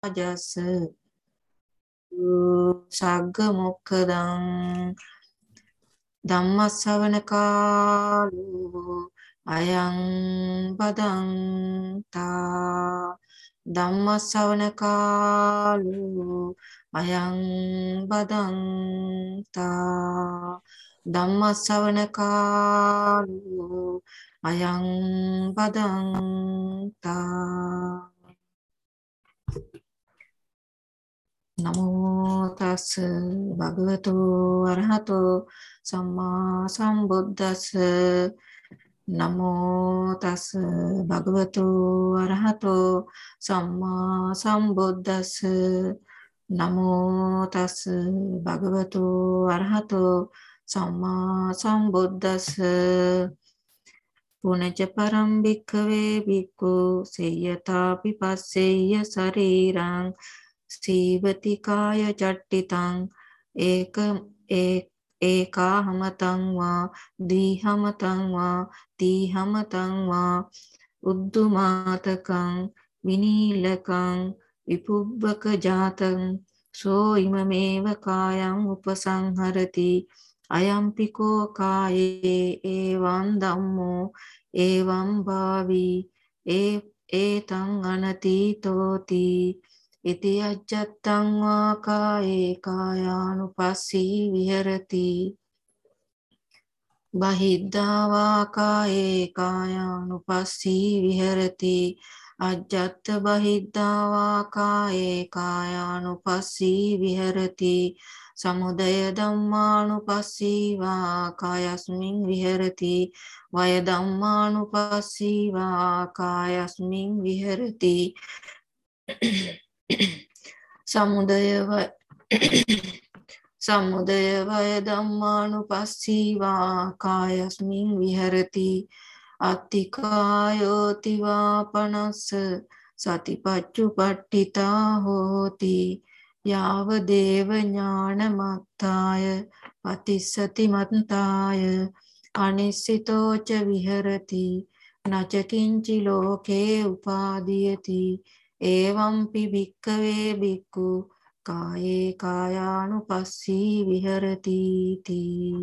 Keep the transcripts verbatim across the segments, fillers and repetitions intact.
ජස් සග්ග මොක්ඛදං ධම්මස්සවන කාලෝ අයං බදන්තා ධම්මස්සවන කාලෝ අයං බදන්තා ධම්මස්සවන කාලෝ අයං බදන්තා නමෝ තස් භගවතු අරහතෝ සම්මා සම්බුද්දස්ස නමෝ තස් භගවතු අරහතෝ සම්මා සම්බුද්දස්ස නමෝ තස් භගවතු අරහතෝ සම්මා සම්බුද්දස්ස පුනච පරම් භික්ඛවේ භික්ඛු සේයතාපි පස්සෙය්‍ය ශරීරං සීවති කාය චට්ඨිතං ඒක ඒකාහමතං වා දීහමතං වා තීහමතං වා උද්දුමාතකං විනීලකං විපුබ්බක ජාතං සෝ ඉමමේව කායං උපසංහරති අයම්පිකෝ කායේ එවං ධම්මෝ එවං භාවි ඒ ඒතං අනතීතෝති ඉති අජ්ජත්තං වා කායේ කායානුපස්සී විහෙරති බහිද්ධා වා කායේ කායානුපස්සී විහෙරති අජ්ජත්ත බහිද්ධා වා කායේ කායානුපස්සී විහෙරති සමුදය ධම්මානුපස්සී වා කායස්මින් විහෙරති වය ධම්මානුපස්සී වා කායස්මින් විහෙරති සමුදය සමුදය වය ධම්මානුපස්සී වා කායස්මින් විහෙරති අත්තිකායෝති වා පනස්ස සතිපච්චුපට්ඨිතා හෝති යාව දේව ඥානමත්තාය පතිස්සති මත්තාය අනිස්සිතෝච විහෙරති නච කිංචි ලෝකේ උපාදීයති එවම්පි භික්ඛවේ භික්ඛු කායේ කායානුපස්සී විහෙරති තී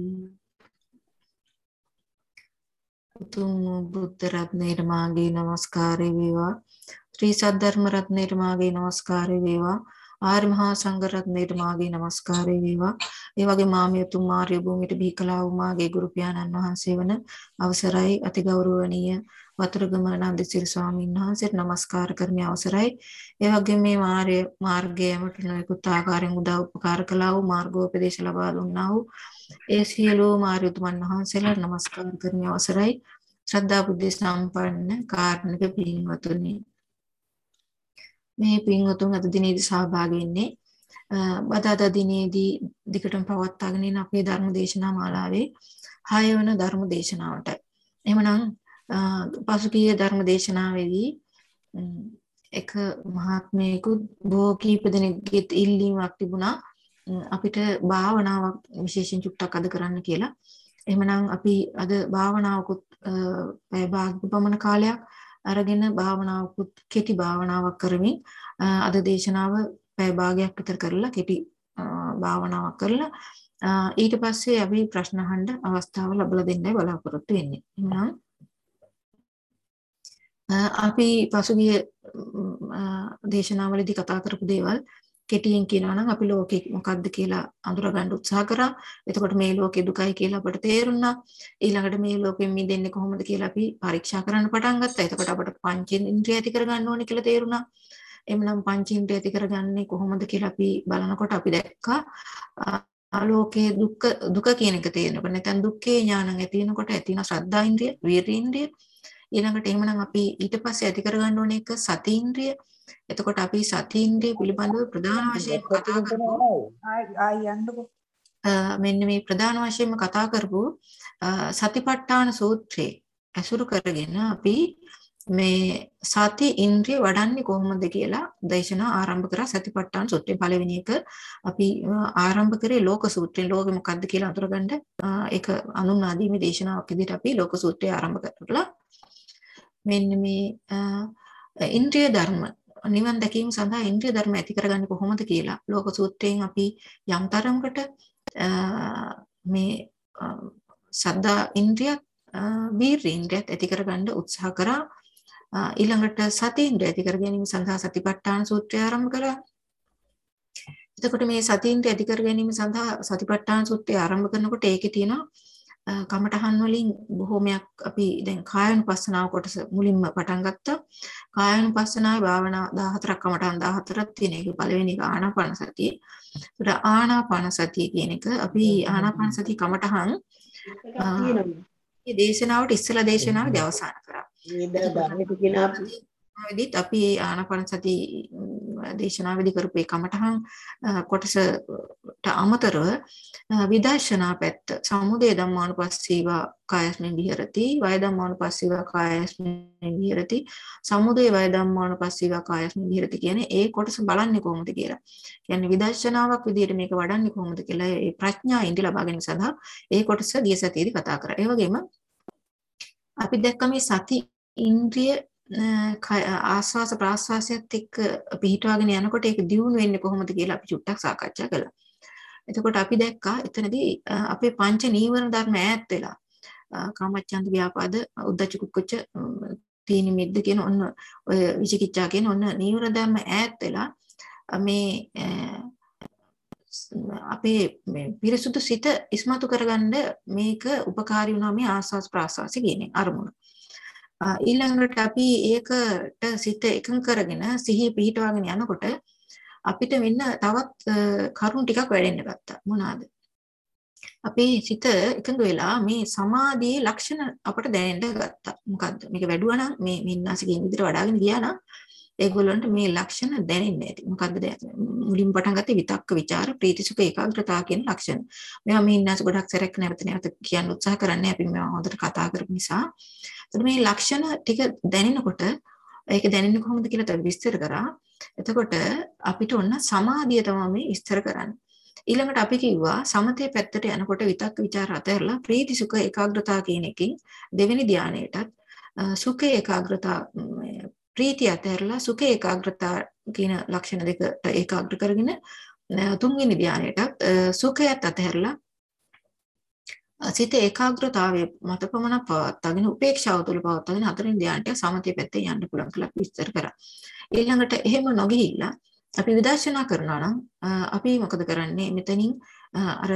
උතුම් බුද්ධ රත්නයට මාගේ නමස්කාරය වේවා ශ්‍රී සද්ධර්ම රත්නයට මාගේ නමස්කාරය වේවා ආර්ය මහා සංඝ රත්නයට මාගේ නමස්කාරය වේවා ඒ වගේ මාමිය උතුම් ආර්ය භූමියට බිහිකලා වූ මාගේ ගුරු පියාණන් වහන්සේ වන අවසරයි අතිගෞරවනීය වතුරුගම නන්දසිරි ස්වාමීන් වහන්සේට නමස්කාර කරමි අවසරයි ඒ වගේම මේ මාර්ය මාර්ගයමට නොයෙකුත් ආකාරයෙන් උදව් උපකාර කළා වූ මාර්ගෝපදේශ ලබා දුන්නා වූ ඒ සියලුම ආර්ය උතුමන් වහන්සේලාට නමස්කාර කරමි අවසරයි ශ්‍රද්ධා බුද්ධ සම්පන්න කාර්මික පින්වතුනි මේ පින්වතුන් අද දිනේදී සහභාගී වෙන්නේ බදාදා දිනේදී දිගටම පවත්වාගෙන යන අපේ ධර්ම දේශනා මාලාවේ හය වන ධර්ම දේශනාවට. එහෙමනම් පසුගිය ධර්ම දේශනාවේදී එක මහත්මයෙකු බොහෝ කීප දෙනෙක්ගේ ඉල්ලීමක් තිබුණා අපිට භාවනාවක් විශේෂයෙන් චුට්ටක් අද කරන්න කියලා. එහෙමනම් අපි අද භාවනාවකුත් පැය භාගයක පමණ කාලයක් අරගෙන භාවනාවකුත් කෙටි භාවනාවක් කරමින් අද දේශනාව පැය භාගයක් විතර කරලා කෙටි භාවනාවක් කරලා ඊට පස්සේ අපි ප්‍රශ්න අහන්න අවස්ථාව ලැබලා දෙන්නයි බලාපොරොත්තු වෙන්නේ. එහෙනම් අපි පසුගිය දේශනාවලදී කතා කරපු දේවල් කෙටියෙන් කියනවා නම් අපි ලෝකේ මොකද්ද කියලා අඳුරගන්න උත්සාහ කරා. එතකොට මේ ලෝකේ දුකයි කියලා අපට තේරුණා. ඊළඟට මේ ලෝකෙන් මිදෙන්නේ කොහොමද කියලා අපි පරීක්ෂා කරන්න පටන් ගත්තා. එතකොට අපට පංචේන්ද්‍රිය ඇති කරගන්න ඕනේ කියලා තේරුණා. එhmenan පංචේන්ද්‍රිය ඇති කරගන්නේ කොහොමද කියලා අපි බලනකොට අපි දැක්කා ලෝකේ දුක් දුක කියන එක තේරෙනකොට නැත්නම් දුක්ඛේ ඥානං ඇති වෙනකොට ඇති වෙන ශ්‍රද්ධා ඉන්ද්‍රිය, වීර්ය ඉන්ද්‍රිය ඊළඟට එහෙමනම් අපි ඊට පස්සේ ඇති කරගන්න ඕනේ එක සති ඉන්ද්‍රිය. එතකොට අපි සති ඉන්ද්‍රිය පිළිබඳව ප්‍රධාන වශයෙන් කතා කරමු. ආයි යන්නකො. මෙන්න මේ ප්‍රධාන වශයෙන්ම කතා කරපු සතිපට්ඨාන සූත්‍රයේ ඇසුරු කරගෙන අපි මේ සති ඉන්ද්‍රිය වඩන්නේ කොහොමද කියලා දේශනා ආරම්භ කරා. සතිපට්ඨාන සූත්‍රයේ පළවෙනි එක අපි ආරම්භ කරේ ලෝක සූත්‍රයෙන්. ලෝකෙ මොකද්ද කියලා අඳුරගන්න ඒක අනුන්වා දීමේ දේශනාවක් විදිහට අපි ලෝක සූත්‍රය ආරම්භ කරලා මෙන්න මේ ඉන්ද්‍රිය ධර්ම නිවන් දැකීම සඳහා ඉන්ද්‍රිය ධර්ම ඇති කරගන්නේ කොහොමද කියලා ලෝක සූත්‍රයෙන් අපි යම් තරමකට මේ සද්දා ඉන්ද්‍රියත් වීර්ය ඉන්ද්‍රියත් ඇති කරගන්න උත්සාහ කරා. ඊළඟට සති ඉන්ද්‍රිය ඇති කර ගැනීම සඳහා සතිපට්ඨාන සූත්‍රය ආරම්භ කළා. එතකොට මේ සති ඉන්ද්‍රිය ඇති කර ගැනීම සඳහා සතිපට්ඨාන සූත්‍රය ආරම්භ කරනකොට ඒකේ තියෙනවා කමඨහන් වලින් බොහෝමයක් අපි දැන් කායानुපස්සනාව කොටස මුලින්ම පටන් ගත්තා. කායानुපස්සනාවේ භාවනා දාහතරක් කමඨහන් දාහතරක් තියෙන එක පළවෙනි එක ආනාපාන සතිය. ඒකට ආනාපාන සතිය කියන එක අපි ආනාපාන සතිය කමඨහන් මේ දේශනාවට ඉස්සලා දේශනාවේදී අවසන් කරා. එතකොට අපි ආනාපාන සති දේශනාවේදී කරපු ඒ කමඨහන් කොටසට අමතරව විදර්ශනා පැත්ත සමුදය ධම්මානුපස්සීවා කායස්මින් විහෙරති වය ධම්මානුපස්සීවා කායස්මින් විහෙරති සමුදය වය ධම්මානුපස්සීවා කායස්මින් විහෙරති කියන්නේ ඒ කොටස බලන්නේ කොහොමද කියලා. කියන්නේ විදර්ශනාවක් විදිහට මේක වඩන්නේ කොහොමද කියලා ඒ ප්‍රඥා ඉන්ද්‍රිය ලබා ගැනීම සඳහා ඒ කොටස ගිය සතියේදී කතා කරා. ඒ වගේම අපි දැක්ක මේ සති ඉන්ද්‍රිය ආස්වාස ප්‍රාස්වාසයත් එක්ක පිහිටවාගෙන යනකොට ඒක දියුණු වෙන්නේ කොහොමද කියලා අපි චුට්ටක් සාකච්ඡා කළා. එතකොට අපි දැක්කා එතනදී අපේ පංච නීවරණ ධර්ම ඈත් වෙලා කාමච්ඡන්ද ව්‍යාපාද උද්ධච්ච කුක්කුච්ච තීනි මිද්ද කියන ඔන්න ඔය විචිකිච්ඡා කියන ඔන්න නීවරණ ධර්ම ඈත් වෙලා මේ අපේ මේ පිරිසුදු සිත ඉස්මතු කරගන්න මේක උපකාරී වුණා මේ ආස්වාස් ප්‍රාස්වාස කියන අරමුණ. ඊළඟට අපි ඒකට සිත එකඟ කරගෙන සිහිය පිහිටවාගෙන යනකොට අපිට මෙන්න තවත් කරුණු ටිකක් වැඩෙන්න ගත්තා. මොනවාද? අපේ සිත එකඟ වෙලා මේ සමාධියේ ලක්ෂණ අපට දැනෙන්න ගත්තා. මොකද්ද? මේක වැඩුවා නම් මේ මින්නාසිකේ විදිහට වඩාගෙන ගියා නම් ඒගොල්ලන්ට මේ ලක්ෂණ දැනෙන්නේ නැති. මොකද්ද දැනෙන්නේ? මුලින් පටන් ගත්තේ විතක්ක ਵਿਚාර ප්‍රීති සුඛ ඒකාග්‍රතාව කියන ලක්ෂණ. මේවා මේ ඉන්නාස ගොඩක් සැරයක් නැවත නැවත කියන්න උත්සාහ කරන්නේ අපි මේවා හොඳට කතා කරපු නිසා. එතකොට මේ ලක්ෂණ ටික දැනෙනකොට ඒක දැනෙන්නේ කොහොමද කියලා විස්තර කරා. එතකොට අපිට ඔන්න සමාධිය තමයි මේ විස්තර කරන්නේ. ඊළඟට අපි කිව්වා සමතේ පැත්තට යනකොට විතක්ක ਵਿਚාර අතහැරලා ප්‍රීති සුඛ ඒකාග්‍රතාව කියන එකකින් දෙවෙනි ධානයටත් සුඛ ඒකාග්‍රතාව ප්‍රීතිය අතහැරලා සුඛ ඒකාග්‍රතාව කියන ලක්ෂණ දෙකට ඒකාග්‍ර කරගෙන තුන්වෙනි ධානයටත් සුඛයත් අතහැරලා සිත ඒකාග්‍රතාවයේ මත පමණක් පවත්වාගෙන උපේක්ෂාව තුළ පවත්වාගෙන හතරෙන් ධානයට සමතේ පැත්තේ යන්න පුළුවන් කියලා විස්තර කරා. ඊළඟට එහෙම නොගිහිල්ලා අපි විදර්ශනා කරනවා නම් අපි මොකද කරන්නේ? මෙතනින් අර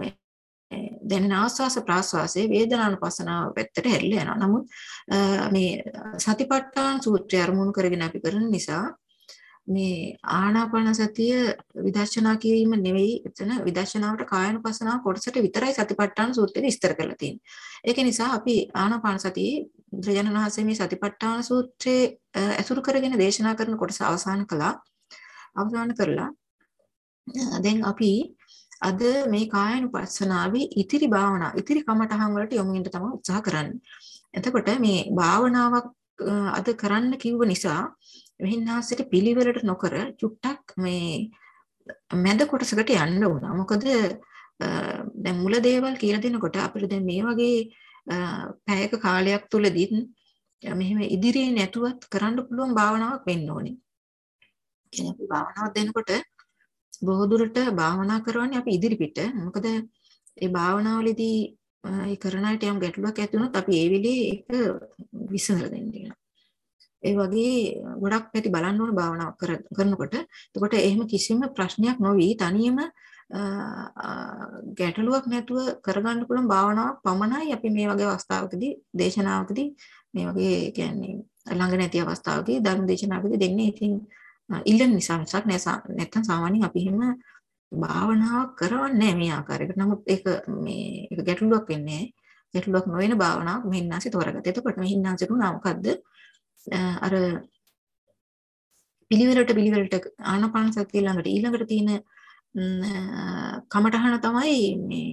දැන් ආස්වාස ප්‍රාස්වාසයේ වේදනානුපස්සනාව පැත්තට හැරිලා යනවා. නමුත් මේ සතිපට්ඨාන සූත්‍රය අරමුණු කරගෙන අපි කරන නිසා මේ ආනාපාන සතිය විදර්ශනා කිරීම නෙවෙයි එතන විදර්ශනාවට කායानुපස්සනාව කොටසට විතරයි සතිපට්ඨාන සූත්‍රයේ විස්තර කරලා තියෙන්නේ. ඒක නිසා අපි ආනාපාන සතියේ බුදුරජාණන් වහන්සේ මේ සතිපට්ඨාන සූත්‍රයේ අසුරු කරගෙන දේශනා කරන කොටස අවසන් කළා. අවසන් කරලා දැන් අපි අද මේ කායानुපස්සනාවේ ඉතිරි භාවනා ඉතිරි කමඨහන් වලට යොමු වෙන්න තමයි උත්සාහ කරන්නේ. එතකොට මේ භාවනාවක් අද කරන්න කිව්ව නිසා වෙහින්නාසිට පිළිවෙලට නොකර චුට්ටක් මේ මැද කොටසකට යන්න වුණා. මොකද දැන් මුල දේවල් කියලා දෙනකොට අපිට දැන් මේ වගේ පැයක කාලයක් තුලදී මෙහෙම ඉදිරියේ නැතුවත් කරන්න පුළුවන් භාවනාවක් වෙන්න ඕනේ. කියන්නේ අපි භාවනාවක් දෙනකොට බොහෝ දුරට භාවනා කරවන්නේ අපි ඉදිරි පිට. මොකද ඒ භාවනාවලදී ඒ කරන අයට යම් ගැටලුවක් ඇති වුණොත් අපි ඒ වෙලේ ඒක විසඳලා දෙන්න. ඒ වගේ ගොඩක් පැති බලන්න ඕන භාවනාවක් කරනකොට. එතකොට එහෙම කිසිම ප්‍රශ්නයක් නොවි තනියම ගැටලුවක් නැතුව කරගන්න පුළුවන් භාවනාවක් පමණයි අපි මේ වගේ අවස්ථාවකදී දේශනාවකදී මේ වගේ කියන්නේ ළඟ නැති අවස්ථාවකදී ධර්ම දේශනාවකදී දෙන්නේ. ඉතින් ඉල්ලන නිසා මිසක් නැත්නම් සාමාන්‍යයෙන් අපි එහෙම භාවනාවක් කරවන්නේ නැහැ මේ ආකාරයකට. නමුත් ඒක මේ ඒක ගැටලුවක් වෙන්නේ නැහැ. ගැටලුවක් නොවන භාවනාවක් මෙහින්නාසි තෝරගත්තා. එතකොට මෙහින්නාසි තුන මොකද්ද? අර පිළිවෙලට පිළිවෙලට ආනාපාන සතිය ළඟට ඊළඟට තියෙන කමඨහන තමයි මේ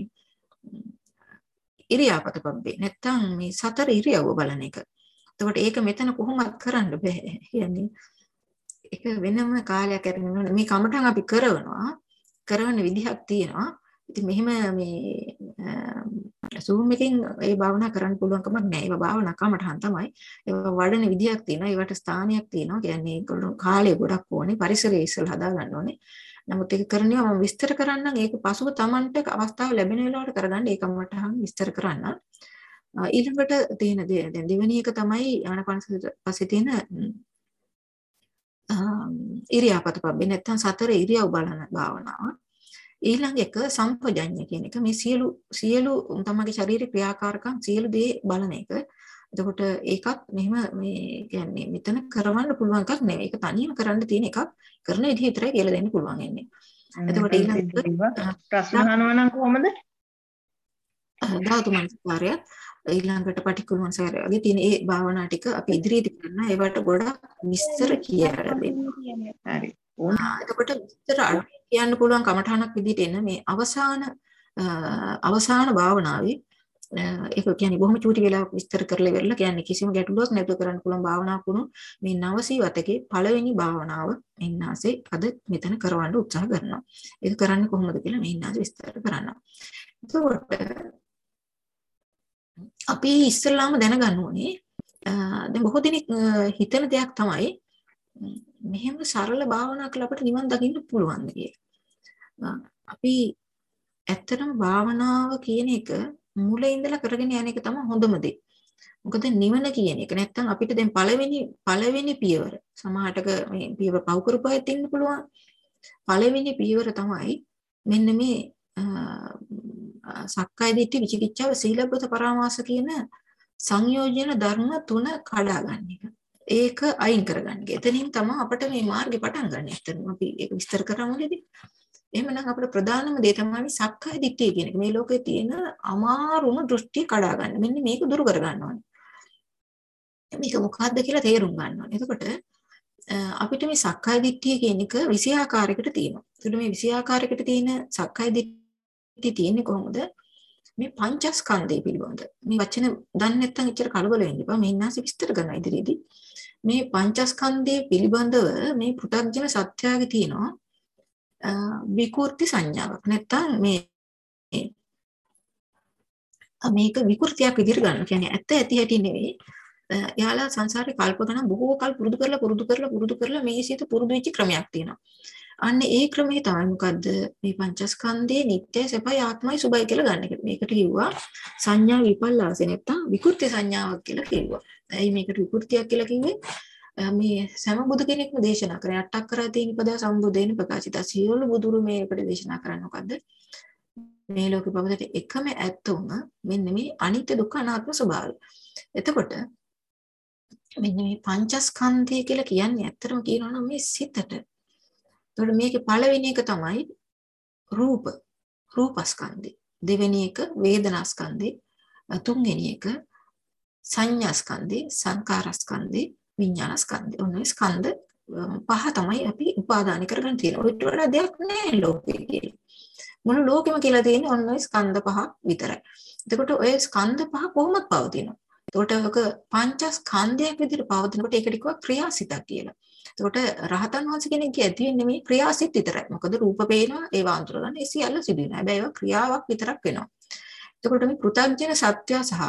ඉරියාපත පබ්බේ. නැත්තම් මේ සතර ඉරියව්ව බලන එක. එතකොට ඒක මෙතන කොහොමවත් කරන්න බෑ. කියන්නේ ඒක වෙනම කාලයක් ඇරගෙන මේ කමඨහන් අපි කරනවා. කරන විදිහක් තියෙනවා. ඉතින් මෙහෙම මේ Zoom එකෙන් ඒ භාවනා කරන්න පුළුවන් කමක් නැහැ. ඒවා භාවනා කමටහන් තමයි. ඒවා වඩන විදියක් තියෙනවා. ඒවට ස්ථානයක් තියෙනවා. කියන්නේ ඒගොල්ලෝ කාලය ගොඩක් ඕනේ. පරිසරය ඉස්සෙල්ලා හදා ගන්න ඕනේ. නමුත් ඒක කරන්නේ මම විස්තර කරන්නම්. ඒක පසුව Tamanට අවස්ථාව ලැබෙන වෙලාවට කරගන්න ඒ කමටහන් විස්තර කරන්න. ඊළඟට තියෙන දැන් දෙවෙනි එක තමයි ආනාපාන පස්සේ තියෙන ඉරියාපත පබ්බේ නැත්තම් සතර ඉරියව් බලන භාවනාව. ඊළඟ එක සම්පජඤ්ඤ කියන එක මේ සියලු සියලු තමගේ ශරීරේ ක්‍රියාකාරකම් සියලු දේ බලන එක. එතකොට ඒකත් මෙහෙම මේ කියන්නේ මෙතන කරවන්න පුළුවන් එකක් නෙවෙයි. ඒක තනියම කරන්න තියෙන එකක්. කරන විදිහ විතරයි කියලා දෙන්න පුළුවන් ඉන්නේ. එතකොට ඊළඟට ප්‍රශ්න අහනවා නම් කොහොමද? ධාතු මනස්කාරය ඊළඟට පටික්කුල මනස්කාරය වගේ තියෙන ඒ භාවනා ටික අපි ඉදිරියේදී කරන ඒවට ගොඩක් විස්තර කියලා දෙන්න. හරි. එතකොට විස්තර කියන්න පුළුවන් කමඨාණක් විදිහට එන මේ අවසාන අවසාන භාවනාවේ ඒක කියන්නේ බොහොම චූටි වෙලාවක් විස්තර කරලා ඉවරලා කියන්නේ කිසිම ගැටලුවක් නැතුව කරන්න පුළුවන් භාවනාවක් වුණු මේ නවසීවතකේ පළවෙනි භාවනාව මෙන්නාසේ අද මෙතන කරවන්න උත්සාහ කරනවා. ඒක කරන්නේ කොහොමද කියලා මෙන්නාසේ විස්තර කරනවා. එතකොට අපි ඉස්සෙල්ලාම දැනගන්න ඕනේ දැන් බොහෝ දෙනෙක් හිතන දෙයක් තමයි මෙහෙම සරල භාවනා කළා අපිට නිවන් දකින්න පුළුවන් කියලා. අපි ඇත්තටම භාවනාව කියන එක මුලින් ඉඳලා කරගෙන යන එක තමයි හොඳම දේ. මොකද නිවන කියන එක නැත්තම් අපිට දැන් පළවෙනි පළවෙනි පියවර සමාහටක මේ පියවර පව කරපුවාත් ඉන්න පුළුවන්. පළවෙනි පියවර තමයි මෙන්න මේ සක්කාය දිට්ඨි විචිකිච්ඡාව සීලබ්බත පරාමාස කියන සංයෝජන ධර්ම තුන කඩාගන්න එක. ඒක අයින් කරගන්න. එතනින් තමයි අපිට මේ මාර්ගේ පටන් ගන්න. ඇත්තටම අපි ඒක විස්තර කරමුලේදී. එහෙමනම් අපේ ප්‍රධානම දේ තමයි සක්කාය දිට්ඨිය කියන එක. මේ ලෝකේ තියෙන අමාරුම දෘෂ්ටි කඩා ගන්න. මෙන්න මේක දුරු කර ගන්න ඕනේ. මේක මොකක්ද කියලා තේරුම් ගන්න ඕනේ. එතකොට අපිට මේ සක්කාය දිට්ඨිය කියන එක විෂය ආකාරයකට තියෙනවා. ඒකට මේ විෂය ආකාරයකට තියෙන සක්කාය දිට්ඨිය තියෙන්නේ කොහොමද? මේ පංචස්කන්ධය පිළිබඳ. මේ වචන දන්නේ නැත්නම් එච්චර කලබල වෙන්න එපා. මේ ඉන්නාසි විස්තර කරනවා ඉදිරියේදී. මේ පංචස්කන්ධය පිළිබඳව මේ පෘථග්ජන සත්‍යයේ තියෙනවා විකෘති සංඥාවක්. නැත්තම් මේ මේක විකෘතියක් විදිහට ගන්න. කියන්නේ ඇත්ත ඇති හැටි නෙවෙයි. එයාලා සංසාරේ කල්ප ගණන් බොහෝ කල් පුරුදු කරලා පුරුදු කරලා පුරුදු කරලා මේ සිත පුරුදු වෙච්ච ක්‍රමයක් තියෙනවා. අන්න ඒ ක්‍රමේ තමයි මොකද්ද? මේ පංචස්කන්ධයේ නිට්ටය සපයි ආත්මයි සුභයි කියලා ගන්න එක. මේකට කිව්වා සංඥා විපල්ලාසෙ නැත්තම් විකෘති සංඥාවක් කියලා කිව්වා. ඇයි මේකට විකෘතියක් කියලා කිව්වේ? මේ සෑම බුදු කෙනෙක්ම දේශනා කරේ අටක් කරා තියෙන පද සම්බුදේන ප්‍රකාශිත සියලු බුදුරු මේකට දේශනා කරන්නේ මොකද්ද? මේ ලෝකේ පවතින එකම ඇත්ත උන මෙන්න මේ අනිත්‍ය දුක්ඛ අනාත්ම ස්වභාවය. එතකොට මෙන්න මේ පංචස්කන්ධය කියලා කියන්නේ ඇත්තටම කියනවා නම් මේ සිතට. එතකොට මේකේ පළවෙනි එක තමයි රූප රූපස්කන්ධය. දෙවෙනි එක වේදනාස්කන්ධය. තුන්වෙනි එක සංඥාස්කන්ධය, සංකාරස්කන්ධය, විඥානස්කන්ධය. ඔන්න ස්කන්ධ පහ තමයි අපි උපාදාන කරගෙන තියෙන්නේ. ඔයිට වඩා දෙයක් නෑ ලෝකේ කියලා. මුළු ලෝකෙම කියලා තියෙන්නේ ඔන්න ඔය ස්කන්ධ පහ විතරයි. එතකොට ඔය ස්කන්ධ පහ කොහොමද පවතිනවා? එතකොට ඔක පංචස්කන්ධයක් විදිහට පවතිනකොට ඒකට කිව්වා ක්‍රියාසිතක් කියලා. එතකොට රහතන් වහන්සේ කෙනෙක්ගේ ඇති වෙන්නේ මේ ක්‍රියාසිත විතරයි. මොකද රූප පේනවා ඒවා අඳුර ගන්න ඒ සියල්ල සිදු වෙනවා. හැබැයි ඒවා ක්‍රියාවක් විතරක් වෙනවා. එතකොට මේ පෘථග්ජන සත්‍ය සහ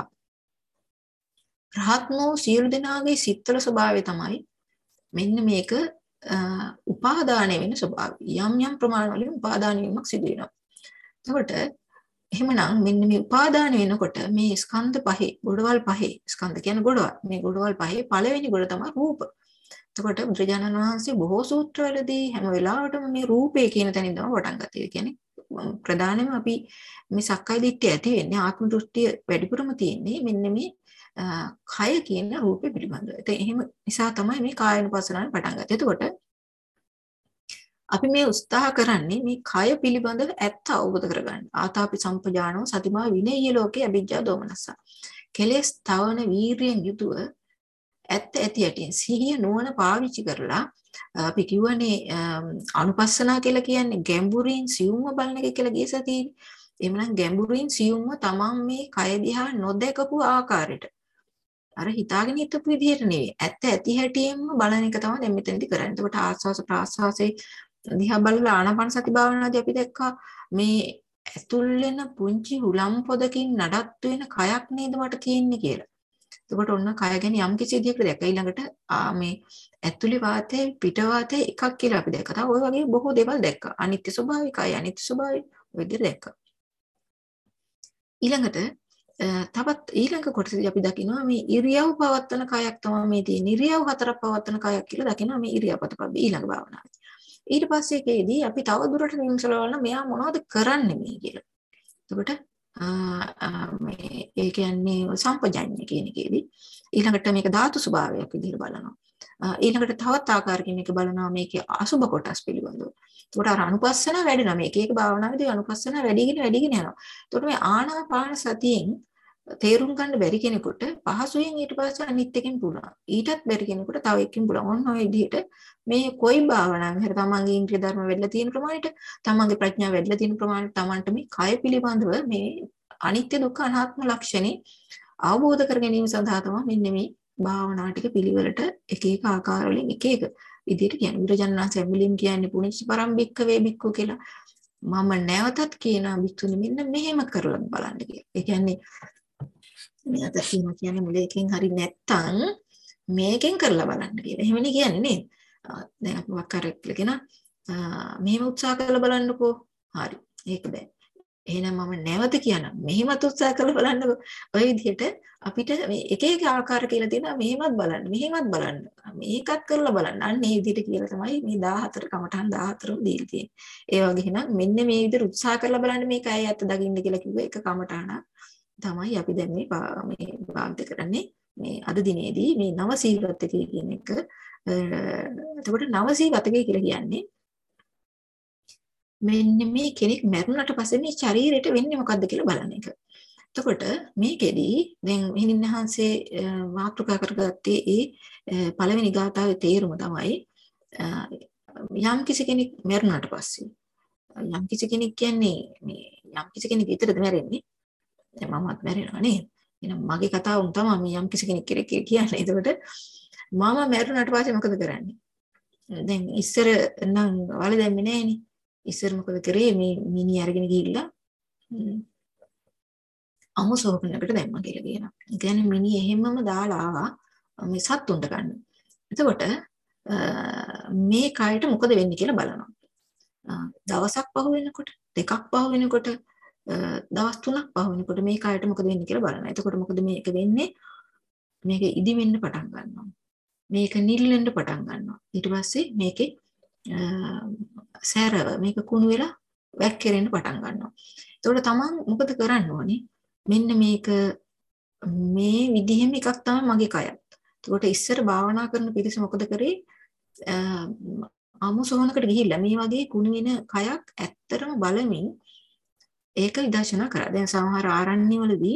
රහත්නෝ සියලු දෙනාගේ සිත්වල ස්වභාවය තමයි මෙන්න මේක උපාදානය වෙන ස්වභාවය. යම් යම් ප්‍රමාණ වලින් උපාදාන වීමක් සිදු වෙනවා. එතකොට එහෙමනම් මෙන්න මේ උපාදාන වෙනකොට මේ ස්කන්ධ පහේ ගොඩවල් පහේ ස්කන්ධ කියන්නේ ගොඩවල්. මේ ගොඩවල් පහේ පළවෙනි ගොඩ තමයි රූප. එතකොට බුදුරජාණන් වහන්සේ බොහෝ සූත්‍රවලදී හැම වෙලාවටම මේ රූපේ කියන තැනින් තමයි පටන් ගත්තේ. ඒ කියන්නේ ප්‍රධානම අපි මේ සක්කාය දිට්ඨිය ඇති වෙන්නේ ආත්ම දෘෂ්ටිය වැඩිපුරම තියෙන්නේ මෙන්න මේ කය කියන රූපේ පිළිබඳව. ඒ එහෙම නිසා තමයි මේ කායනුපස්සනාවෙන් පටන් ගත්තේ. එතකොට අපි මේ උත්සාහ කරන්නේ මේ කය පිළිබඳව ඇත්ත අවබෝධ කරගන්න. ආතාපි සම්පජානෝ සතිමා විනේය ලෝකේ අභිජ්ජා දෝමනස්ස. කෙලස් තවන වීරියෙන් යුතුව ඇත්ත ඇති ඇටින් සිහිය නුවණ පාවිච්චි කරලා අපි කියවනේ අනුපස්සනා කියලා කියන්නේ ගැඹුරින් සියුම්ව බලන එක කියලා ගියසතියි. එhmenan ගැඹුරින් සියුම්ව තමන් මේ කය දිහා නොදකපු ආකාරයට අර හිතාගෙන හිටපු විදිහට නෙවෙයි ඇත්ත ඇති හැටියෙන්ම බලන එක තමයි දැන් මෙතනදී කරන්නේ. එතකොට ආස්වාස ප්‍රාස්වාසයේ දිහා බලලා ආනාපාන සති භාවනාවේදී අපි දැක්කා මේ ඇතුල් වෙන පුංචි හුලම් පොදකින් නඩත්තු වෙන කයක් නේද මට තියෙන්නේ කියලා. එතකොට ඔන්න කය ගැන යම් කිසි විදිහකට දැක්ක. ඊළඟට මේ ඇතුලේ වාතය පිට වාතය එකක් කියලා අපි දැක්කා. තව ওই වගේ බොහෝ දේවල් දැක්කා. අනිත්‍ය ස්වභාවය, කය අනිත්‍ය ස්වභාවය ඔය විදිහට දැක්කා. ඊළඟට තවත් ඊළඟ කොටසදී අපි දකිනවා මේ ඉරියව් පවත්වන කයක් තමයි මේ තියෙන. ඉරියව් හතරක් පවත්වන කයක් කියලා දකිනවා මේ ඉරියාපත පබ්බ ඊළඟ භාවනාවේ. ඊට පස්සේ ඒකේදී අපි තව දුරට විමසලා මෙයා මොනවද කරන්නේ මේ කියලා. එතකොට මේ ඒ කියන්නේ සම්පජඤ්ඤය කියන එකේදී ඊළඟට මේක ධාතු ස්වභාවයක් විදිහට බලනවා. ඊළඟට තවත් ආකාරයකින් මේක බලනවා මේකේ අසුබ කොටස් පිළිබඳව. එතකොට අර අනුපස්සන වැඩිනවා. මේක එක භාවනාවේදී අනුපස්සන වැඩිගෙන වැඩිගෙන යනවා. එතකොට මේ ආනාපාන සතියෙන් තේරුම් ගන්න බැරි කෙනෙකුට පහසුවෙන් ඊට පස්සේ අනිත් එකෙන් පුළුවන්. ඊටත් බැරි කෙනෙකුට තව එකකින් පුළුවන්. ඔන්න ඔය විදිහට මේ කොයි භාවනාවක් හරි තමන්ගේ ඉන්ද්‍රිය ධර්ම වැඩිලා තියෙන ප්‍රමාණයට, තමන්ගේ ප්‍රඥාව වැඩිලා තියෙන ප්‍රමාණයට තමන්ට මේ කය පිළිබඳව මේ අනිත්‍ය දුක්ඛ අනාත්ම ලක්ෂණේ අවබෝධ කර ගැනීම සඳහා තමයි මෙන්න මේ භාවනා ටික පිළිවෙලට එක එක ආකාර වලින් එක එක විදිහට කියන්නේ. බුදුරජාණන් වහන්සේ ඇඹිලින් කියන්නේ පුනිච්ච පරම්පික්ක වේ බික්කු කියලා. මම නැවතත් කියනවා බික්කුනි මෙන්න මෙහෙම කරලා බලන්න කියලා. ඒ කියන්නේ මෙයාට කියනවා කියන්නේ මුලේකින් හරි නැත්තම් මේකෙන් කරලා බලන්න කියලා. එහෙමනේ කියන්නේ නේද? දැන් අපි වක්කාරයක් කියන මෙහෙම උත්සාහ කරලා බලන්නකෝ. හරි. ඒක බෑ. එහෙනම් මම නැවත කියනවා මෙහෙමත් උත්සාහ කරලා බලන්නකෝ. ඔය විදිහට අපිට මේ එක එක ආකාර කියලා තියෙනවා මෙහෙමත් බලන්න මෙහෙමත් බලන්න මේකත් කරලා බලන්න. අන්න මේ විදිහට කියලා තමයි මේ දාහතර කමටහන් දාහතරම දීලා තියෙන්නේ. ඒ වගේ එහෙනම් මෙන්න මේ විදිහට උත්සාහ කරලා බලන්න මේක ඇයි ඇත්ත දකින්න කියලා කිව්ව එක කමටහන තමයි අපි දැන් මේ මේ භාවිත කරන්නේ මේ අද දිනේදී මේ නව සීවතකය කියන එක. එතකොට නව සීවතකය කියලා කියන්නේ මෙන්න මේ කෙනෙක් මැරුණට පස්සේ මේ ශරීරයට වෙන්නේ මොකද්ද කියලා බලන එක. එතකොට මේකෙදී දැන් හිමින්හන්සේ මාතෘකා කරගත්තේ ඒ පළවෙනි ගාථාවේ තේරුම තමයි යම් කිසි කෙනෙක් මැරුණට පස්සේ යම් කිසි කෙනෙක් කියන්නේ මේ යම් කිසි කෙනෙක් විතරද මැරෙන්නේ. දැන් මමත් මැරෙනවා නේද? එහෙනම් මගේ කතාවම තමයි මේ යම් කිසි කෙනෙක් කියන්නේ. එතකොට මම මැරුණට පස්සේ මොකද කරන්නේ? දැන් ඉස්සර නම් වල දැම්මේ නෑනේ. ඉස්සර මොකද කරේ මේ මිනි අරගෙන ගිහිල්ලා අමුසෝකනකට දැම්මා කියලා කියනවා. ඒ කියන්නේ මිනි එහෙමම දාලා ආවා මේ සත්තුන්ට ගන්න. එතකොට මේ කයට මොකද වෙන්නේ කියලා බලනවා. දවසක් පහු වෙනකොට දෙකක් පහු වෙනකොට දවස් තුනක් පහු වෙනකොට මේ කයට මොකද වෙන්නේ කියලා බලනවා. එතකොට මොකද මේක වෙන්නේ? මේක ඉදි වෙන්න පටන් ගන්නවා. මේක නිල් වෙන්න පටන් ගන්නවා. ඊට පස්සේ මේකේ සැරව මේක කුණු වෙලා වැක්කිරෙන්න පටන් ගන්නවා. එතකොට තමන් මොකද කරන්න ඕනේ? මෙන්න මේක මේ විදිහෙම එකක් තමයි මගේ කයත්. එතකොට ඉස්සර භාවනා කරන පිරිස මොකද කරේ? ආමුසෝනකට ගිහිල්ලා මේ වගේ කුණු වෙන කයක් ඇත්තරම බලමින් ඒක විදර්ශනා කරා. දැන් සමහර ආරණ්‍යවලදී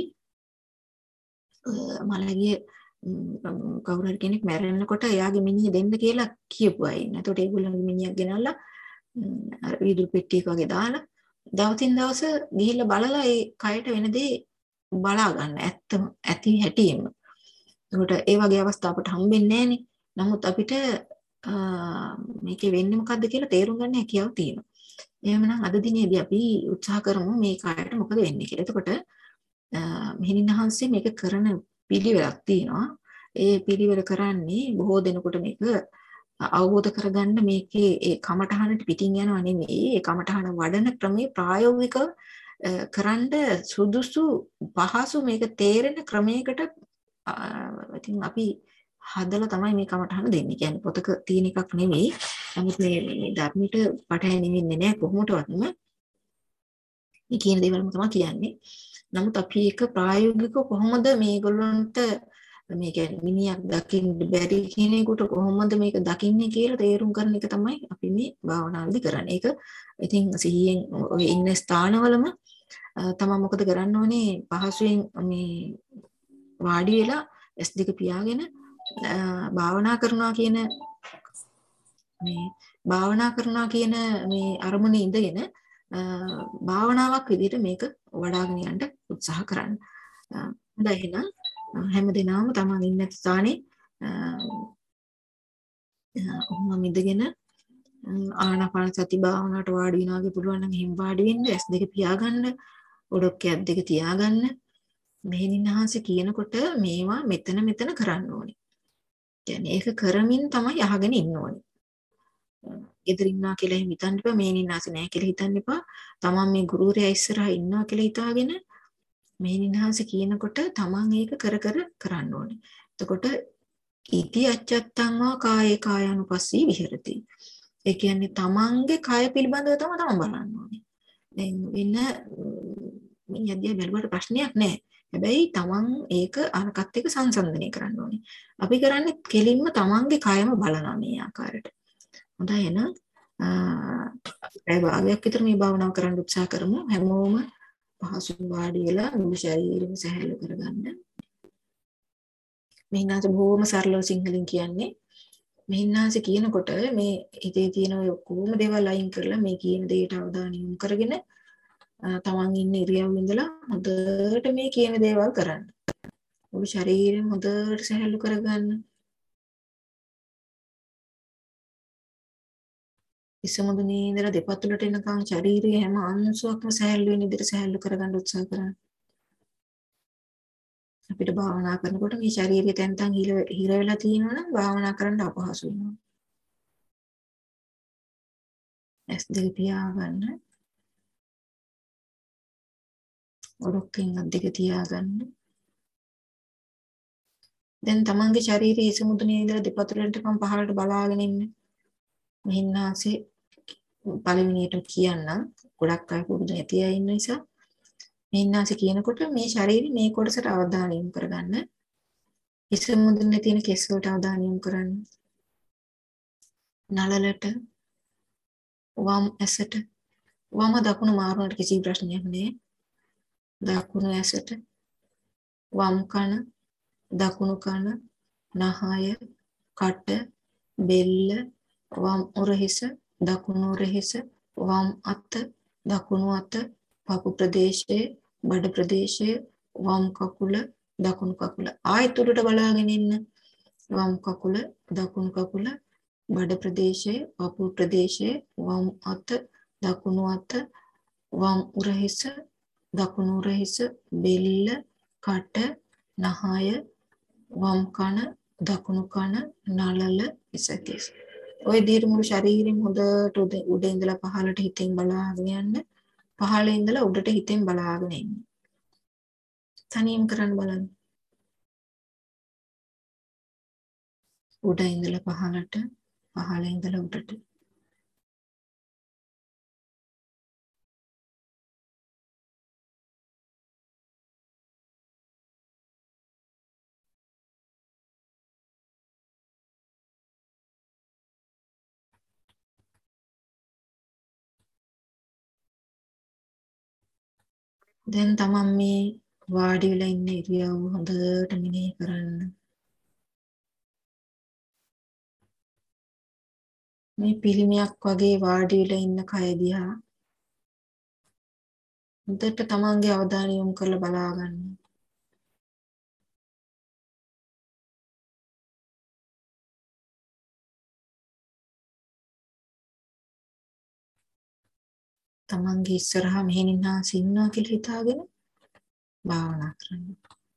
මලගිය කවුරු හරි කෙනෙක් මැරෙනකොට එයාගේ මිනිහ දෙන්න කියලා කියපු අය ඉන්නවා. එතකොට ඒගොල්ලන්ගේ මිනිහක් ගෙනල්ලා අර වීදුරු පෙට්ටියක වගේ දාලා දවසින් දවස ගිහිල්ලා බලලා ඒ කයට වෙන දේ බලා ගන්න. ඇත්තම ඇති හැටියෙම. එතකොට ඒ වගේ අවස්ථා අපට හම්බෙන්නේ නැහනේ. නමුත් අපිට මේකේ වෙන්නේ මොකද්ද කියලා තේරුම් ගන්න හැකියාව තියෙනවා. එහෙමනම් අද දිනේදී අපි උත්සාහ කරමු මේ කයට මොකද වෙන්නේ කියලා. එතකොට මෙහිණින්හන්සේ මේක කරන පිළිවෙලක් තියෙනවා. ඒ පිළිවෙල කරන්නේ බොහෝ දෙනෙකුට මේක අවබෝධ කරගන්න මේකේ ඒ කමඨහනට පිටින් යනවා නෙමෙයි. ඒ කමඨහන වඩන ක්‍රමේ ප්‍රායෝගිකව කරන්න සුදුසු පහසු මේක තේරෙන ක්‍රමයකට ඉතින් අපි හදලා තමයි මේ කමඨහන දෙන්නේ. කියන්නේ පොතක තියෙන එකක් නෙමෙයි. නමුත් මේ ධර්මයට පටහැනි වෙන්නේ නැහැ කොහොමදවත්ම. මේ කියන දේවල්ම තමයි කියන්නේ. නමුත් අපි ඒක ප්‍රායෝගිකව කොහොමද මේගොල්ලන්ට මේ කියන්නේ මිනිහක් දකින්න බැරි කෙනෙකුට කොහොමද මේක දකින්නේ කියලා තේරුම් ගන්න එක තමයි අපි මේ භාවනාවේදී කරන්නේ. ඒක ඉතින් සිහියෙන් ඔය ඉන්න ස්ථානවලම තමයි මොකද කරන්න ඕනේ පහසුවෙන් මේ වාඩි වෙලා ඇස් දෙක පියාගෙන භාවනා කරනවා කියන මේ භාවනා කරනවා කියන මේ අරමුණේ ඉඳගෙන භාවනාවක් විදිහට මේක වඩ아가න යන්න උත්සාහ කරන්න. හොඳයි එහෙනම් හැමදෙනාම තමන් ඉන්න ස්ථානේ ඔහොම මිදගෙන ආනාපාන සති භාවනාවට වාඩි වෙනවා වගේ පුළුවන් නම් එහෙම වාඩි වෙන්න ඇස් දෙක පියාගන්න ඔඩොක්කේ ඇස් දෙක තියාගන්න මෙහෙණින්හාස කියනකොට මේවා මෙතන මෙතන කරන්න ඕනේ. කියන්නේ ඒක කරමින් තමයි අහගෙන ඉන්න ඕනේ. ගෙදර ඉන්නවා කියලා එහෙම හිතන්න එපා මෙහෙණින්හාස නැහැ කියලා හිතන්න එපා. තමන් මේ ගුරුවරයා ඉස්සරහා ඉන්නවා කියලා හිතාගෙන මෙහෙණින්හාස කියනකොට තමන් ඒක කර කර කරන්න ඕනේ. එතකොට ඉති අච්චත්තං වා කායේ කායानुපස්සී විහෙරති. ඒ කියන්නේ තමන්ගේ කය පිළිබඳව තමයි තමන් බලන්න ඕනේ. දැන් වෙන මේ යදියා බැලුවට ප්‍රශ්නයක් නැහැ. හැබැයි තමන් ඒක අරකට එක සංසන්දනය කරන්න ඕනේ. අපි කරන්නේ කෙලින්ම තමන්ගේ කයම බලනවා මේ ආකාරයට. හොඳයි එහෙනම් ඒ භාගයක් විතර මේ භාවනාව කරන්න උත්සාහ කරමු. හැමෝම පහසුවෙන් වාඩි වෙලා මුළු ශරීරෙම සැහැල්ලු කරගන්න. මෙහිනාස බොහොම සරලව සිංහලෙන් කියන්නේ මෙහිනාස කියනකොට මේ හිතේ තියෙන ඔය ඔක්කොම දේවල් අයින් කරලා මේ කියන දෙයට අවධානය යොමු කරගෙන තමන් ඉන්න ඉරියව්වේ ඉඳලා හොඳට මේ කියන දේවල් කරන්න. මුළු ශරීරෙම හොඳට සැහැල්ලු කරගන්න. ඉසමුදුනේ ඉඳලා දෙපතුලට එනකන් ශරීරයේ හැම අංශුවක්ම සැහැල්ලු වෙන විදිහට සැහැල්ලු කරගන්න උත්සාහ කරන්න. අපිට භාවනා කරනකොට මේ ශරීරය තැන් තැන් හිර වෙලා තියෙනවා නම් භාවනා කරන්න අපහසු වෙනවා. ඇස් දෙක පියාගන්න. ඔඩොක්කෙන් අත් දෙක තියාගන්න. දැන් තමන්ගේ ශරීරයේ ඉසමුදුනේ ඉඳලා දෙපතුලට පම් පහළට බලාගෙන ඉන්න. මෙහින්නාසේ පළවෙනියට කියන්නම් ගොඩක් අය පුරුදු නැති අය ඉන්න නිසා මෙහින්නාසේ කියනකොට මේ ශරීරේ මේ කොටසට අවධානය යොමු කරගන්න. ඉසමුදුනේ තියෙන කෙස් වලට අවධානය යොමු කරන්න. නළලට වම් ඇසට වම දකුණු මාරුනට කිසි ප්‍රශ්නයක් නෑ. දකුණු ඇසට වම් කන දකුණු කන නහය කට බෙල්ල වම් උරහිස දකුණු උරහිස වම් අත දකුණු අත පපු ප්‍රදේශයේ බඩ ප්‍රදේශයේ වම් කකුල දකුණු කකුල ආයෙත් උඩට බලාගෙන ඉන්න. වම් කකුල දකුණු කකුල බඩ ප්‍රදේශයේ පපු ප්‍රදේශයේ වම් අත දකුණු අත වම් උරහිස දකුණු උරහිස බෙල්ල කට නහය වම් කන දකුණු කන නළල ඉසකෙස්. ඔය විදිහට මුළු ශරීරෙම හොඳට උඩ ඉඳලා පහළට හිතෙන් බලාගෙන යන්න. පහළ ඉඳලා උඩට හිතෙන් බලාගෙන එන්න. තනියම කරන්න බලන්න. උඩ ඉඳලා පහළට පහළ ඉඳලා උඩට. දැන් තමන් මේ වාඩි වෙලා ඉන්න ඉරියව්ව හොඳට මෙනෙහි කරන්න. මේ පිළිමයක් වගේ වාඩි වෙලා ඉන්න කය දිහා හොඳට තමන්ගේ අවධානය යොමු කරලා බලා ගන්න. තමන්ගේ ඉස්සරහා මෙහෙණින්හාස ඉන්නවා කියලා හිතාගෙන භාවනා කරන්න.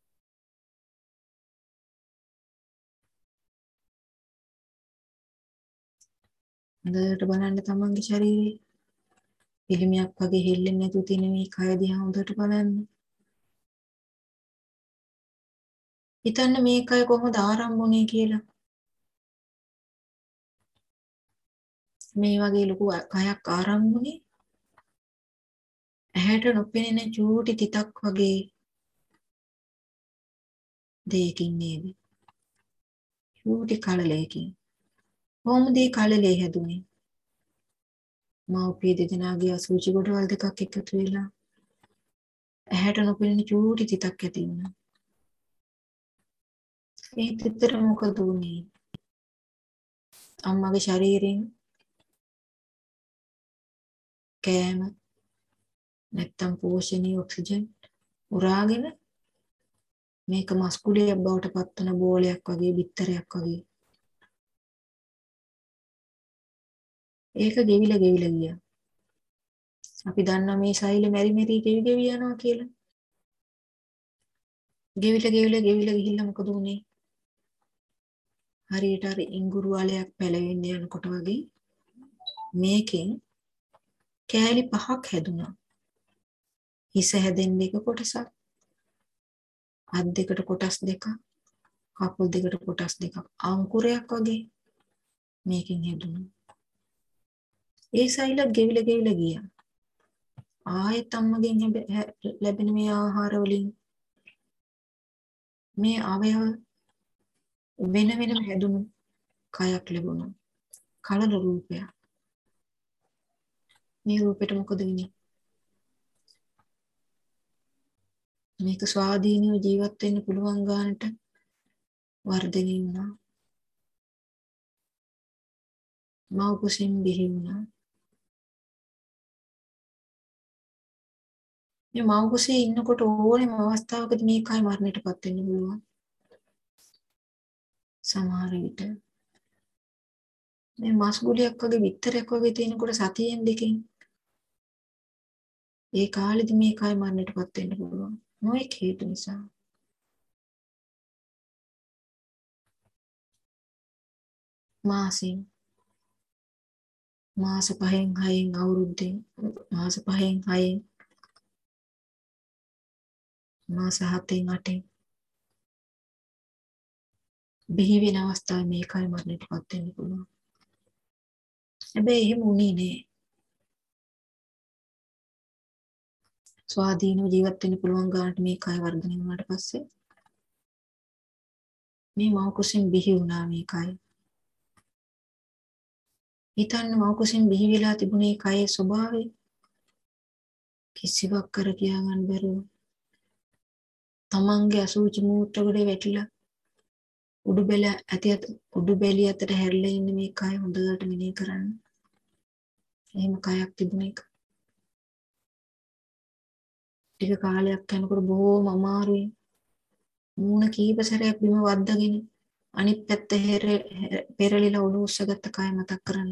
හොඳට බලන්න තමන්ගේ ශරීරය පිළිමයක් වගේ හෙල්ලෙන්නේ නැතුව තියෙන මේ කය දිහා හොඳට බලන්න. හිතන්න මේ කය කොහොමද ආරම්භ වුනේ කියලා. මේ වගේ ලොකු කයක් ආරම්භ වුනේ ඇහැට නොපෙනෙන චූටි තිතක් වගේ දෙයකින් නේද? චූටි කලලයකින්. කොහොමද මේ කලලේ හැදුනේ? මව්පිය දෙදෙනාගේ අසුචි ගොඩවල් දෙකක් එකතු වෙලා ඇහැට නොපෙනෙන චූටි තිතක් ඇති වුණා. ඒ තිතට මොකද වුනේ? අම්මගේ ශරීරයෙන් කෑම නැත්තම් පෝෂණීය ඔක්සිජන් උරාගෙන මේක මස්කුලියක් බවට පත් වෙන බෝලයක් වගේ බිත්තරයක් වගේ ඒක ගෙවිලා ගෙවිලා ගියා. අපි දන්නා මේ සෛල මෙරි මෙරි ගෙවි ගෙවි යනවා කියලා. ගෙවිලා ගෙවිලා ගෙවිලා ගිහිල්ලා මොකද උනේ? හරියට අර ඉඟුරු වලයක් පැලවෙන්න යනකොට වගේ මේකෙන් කෑලි පහක් හැදුනා. හිස හැදෙන්න එක කොටසක්, අත් දෙකට කොටස් දෙකක්, කකුල් දෙකට කොටස් දෙකක්, අංකුරයක් වගේ මේකෙන් හැදුනා. ඒ සෛලත් ගෙවිලා ගෙවිලා ගියා. ආයෙත් අම්මගෙන් ලැබෙන මේ ආහාර වලින් මේ අවයව වෙන වෙනම හැදුණු කයක් ලැබුණා. කලල රූපයක්. මේ රූපෙට මොකද වෙන්නේ? මේක ස්වාධීනව ජීවත් වෙන්න පුළුවන් ගානට වර්ධනය වුණා. මව් කුසින් බිහි වුණා. මේ මව් කුසේ ඉන්නකොට ඕනෙම අවස්ථාවකදී මේ කය මරණයටපත් වෙන්න පුළුවන්. සමහර විට මේ මස් ගුලියක් වගේ විතරක් වගේ තියෙනකොට සතියෙන් දෙකකින් ඒ කාලෙදි මේ කය මරණයටපත් වෙන්න පුළුවන්. නොඑක හේතු නිසා. මාසින් මාස පහෙන් හයෙන් අවුරුද්දෙන් මාස පහෙන් හයෙන් මාස හතෙන් අටෙන් බිහි වෙන අවස්ථාවේ මේ කය මරණයටපත් වෙන්න පුළුවන්. හැබැයි එහෙම උනේ නෑ. ස්වාධීනව ජීවත් වෙන්න පුළුවන් ගානට මේ කය වර්ධනය වුණාට පස්සේ මේ මව් කුසෙන් බිහි වුණා මේ කය. හිතන්න මව් කුසෙන් බිහි වෙලා තිබුණේ කයේ ස්වභාවය කිසිවක් කර කියා ගන්න බැරුව තමන්ගේ අසුචි මූත්‍ර ගොඩේ වැටිලා උඩු බෙල ඇති උඩු බෙලිය අතර හැරිලා ඉන්න මේ කය හොඳට මෙනෙහි කරන්න. එහෙම කයක් තිබුණ එක. ටික කාලයක් යනකොට බොහෝම අමාරුයි. මූණ කීප සැරයක් බිම වද්දාගෙන අනිත් පැත්ත පෙරලිලා උඩු උස්සගත්ත කය මතක් කරන්න.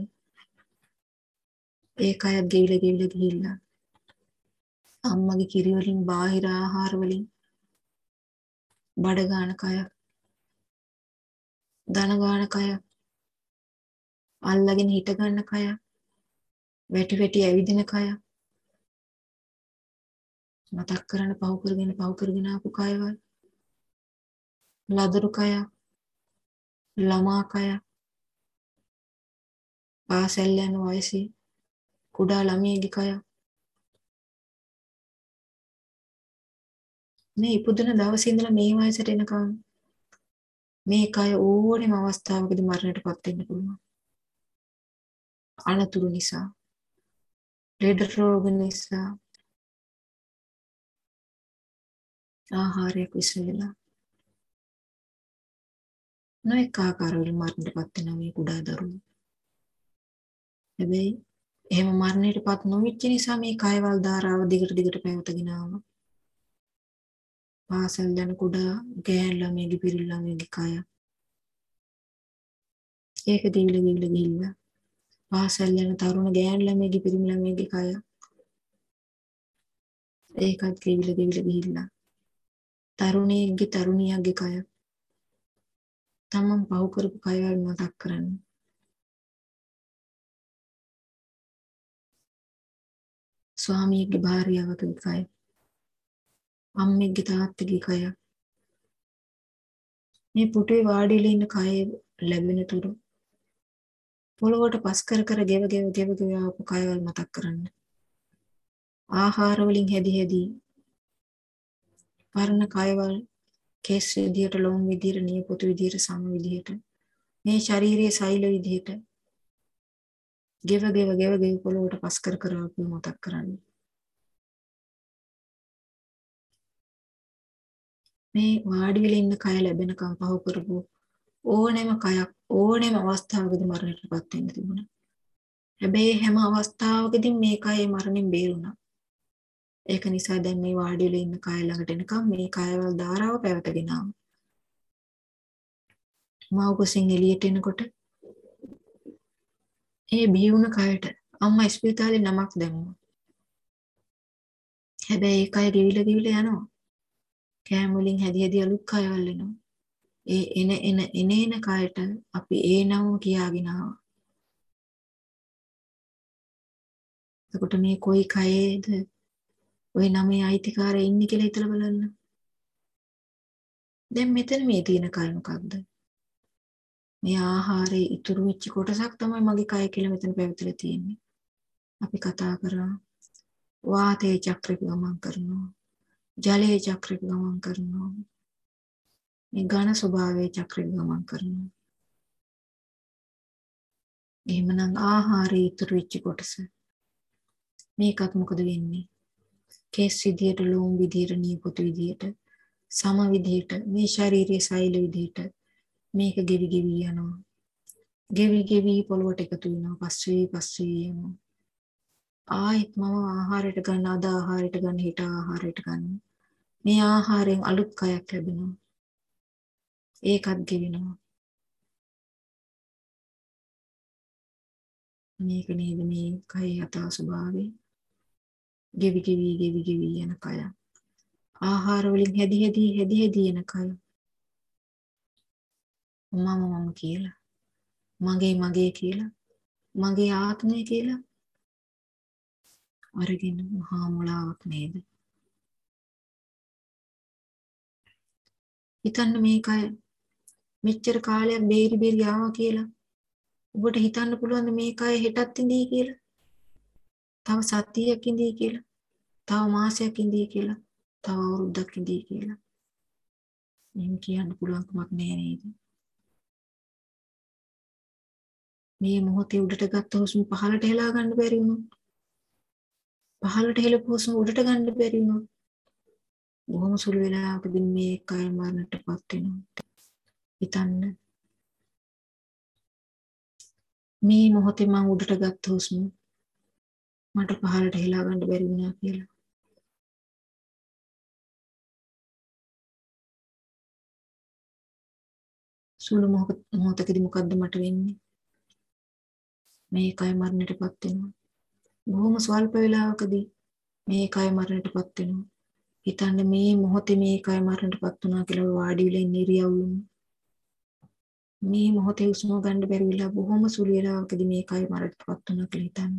ඒ කයත් ගෙවිලා ගෙවිලා ගිහිල්ලා අම්මගේ කිරි වලින් බාහිර ආහාර වලින් බඩ ගන්න කය, දන ගන්න කය, අල්ලගෙන හිට ගන්න කය, වැටි වැටි ඇවිදින කය මතක් කරන්න පහු කරගෙන පහු කරගෙන ආපු කයවල්, ලදරු කය, ළමා කය, පාසල් යන වයසේ කුඩා ළමයෙක්ගේ කය. මේ ඉපදුන දවසේ ඉඳලා මේ වයසට එනකම් මේ කය ඕනෙම අවස්ථාවකදී මරණයටපත් වෙන්න පුළුවන්. අනතුරු නිසා, ලෙඩ රෝග නිසා, ආහාරයක් විස වෙලා නොඑක ආකාරවල මරණයටපත් වෙන මේ කුඩා දරුවෝ. හැබැයි එහෙම මරණයටපත් නොවිච්ච නිසා මේ කයවල් ධාරාව දිගට දිගට පැවතගෙන ආවා. පාසල් යන කුඩා ගෑන් ළමයිගේ පිරිමි ළමයිගේ කය. ඒක දිවිල දිවිල ගිහිල්ලා පාසල් යන තරුණ ගෑන් ළමයිගේ පිරිමි ළමයිගේ කය. ඒකත් දිවිල දිවිල ගිහිල්ලා තරුණියගේ තරුණියගේ කය. තමන් පහු කරපු කයවල් මතක් කරන්න. ස්වාමියෙක්ගේ භාර්යාවගේ කය. අම්මෙක්ගේ තාත්තගේ කය. මේ පුටේ වාඩිලා ඉන්න කය ලැබෙන තුරු පොළොවට පස් කර කර ගෙව ගෙව ගෙව ගෙව ආපු කයවල් මතක් කරන්න. ආහාර වලින් හැදි හැදි පරණ කයවල් කේස් විදියට, ලොම් විදියට, නියපොතු විදියට, සම විදියට, මේ ශාරීරික සෛල විදියට ගෙව ගෙව ගෙව ගෙව පොළොවට පස් කර කර ආපු මතක් කරන්න. මේ වාඩි වෙලා ඉන්න කය ලැබෙනකම් පහු කරපු ඕනෑම කයක් ඕනෑම අවස්ථාවකදී මරණයටපත් වෙන්න තිබුණා. හැබැයි හැම අවස්ථාවකදී මේ කය මරණයෙන් බේරුණා. ඒක නිසා දැන් මේ වාඩි වෙලා ඉන්න කය ළඟට එනකම් මේ කයවල ධාරාව පැවතගෙන ආවා. මව කුසින් එළියට එනකොට ඒ බිහි වුණ කයට අම්මා ස්පිරිතාලේ නමක් දැම්මා. හැබැයි ඒ කය ගෙවිලා ගෙවිලා යනවා. කෑම වලින් හැදි හැදි අලුත් කයවල් එනවා. ඒ එන එන එන එන කයට අපි ඒ නම කියාගෙන ආවා. එතකොට මේ කොයි කයේද ওই නමේ අයිතිකාරය ඉන්නේ කියලා හිතලා බලන්න. දැන් මෙතන මේ තියෙන කය මොකක්ද? මේ ආහාරයේ ඉතුරු වෙච්ච කොටසක් තමයි මගේ කය කියලා මෙතන පැවතිලා තියෙන්නේ. අපි කතා කරා වාතයේ චක්‍රය ගමන් කරනවා. ජලයේ චක්‍රය ගමන් කරනවා. මේ ඝන ස්වභාවයේ චක්‍රය ගමන් කරනවා. එහෙමනම් ආහාරයේ ඉතුරු වෙච්ච කොටස මේකත් මොකද වෙන්නේ? කේස් විදියට, ලෝම් විදියට, නියපොතු විදියට, සම විදියට, මේ ශාරීරික සෛල විදියට මේක ගෙවි ගෙවි යනවා. ගෙවි ගෙවි පොළොවට එකතු වෙනවා. පස්සේ පස්සේ යනවා. ආයෙත් මම ආහාරයට ගන්න, අද ආහාරයට ගන්න, හෙට ආහාරයට ගන්න. මේ ආහාරයෙන් අලුත් කයක් ලැබෙනවා. ඒකත් ගෙවෙනවා. මේක නේද මේ කය යථා ස්වභාවය. ගෙවි ගෙවි ගෙවි ගෙවි යන කය. ආහාර වලින් හැදි හැදි හැදි හැදි යන කය. මම මම කියලා. මගේ මගේ කියලා. මගේ ආත්මය කියලා. අරගෙන මහා මුලාවක් නේද? හිතන්න මේ කය මෙච්චර කාලයක් බේරි බේරි ආවා කියලා. ඔබට හිතන්න පුළුවන් මේ කය හෙටත් ඉඳී කියලා. තව සතියක් ඉඳී කියලා. තව මාසයක් ඉඳී කියලා. තව අවුරුද්දක් ඉඳී කියලා. එහෙම කියන්න පුළුවන් කමක් නෑ නේද? මේ මොහොතේ උඩට ගත්ත හුස්ම පහළට හෙලා ගන්න බැරි වුණොත්, පහළට හෙලපු හුස්ම උඩට ගන්න බැරි වුණොත්, බොහොම සුළු වෙලාවකදී මේ කය මරණයටපත් වෙනවා. හිතන්න මේ මොහොතේ මම උඩට ගත්ත හුස්ම මට පහළට හෙලා ගන්න බැරි වුණා කියලා. සුළු මොහොතකදී මොකද්ද මට වෙන්නේ? මේ කය මරණයටපත් වෙනවා. බොහොම ස්වල්ප වේලාවකදී මේ කය මරණයටපත් වෙනවා. හිතන්න මේ මොහොතේ මේ කය මරණයටපත් වුණා කියලා වාඩි වෙලා ඉන්න ඉරියව්වෙම මේ මොහොතේ හුස්ම ගන්න බැරි වෙලා බොහොම සුළු වේලාවකදී මේ කය මරණයටපත් වුණා කියලා හිතන්න.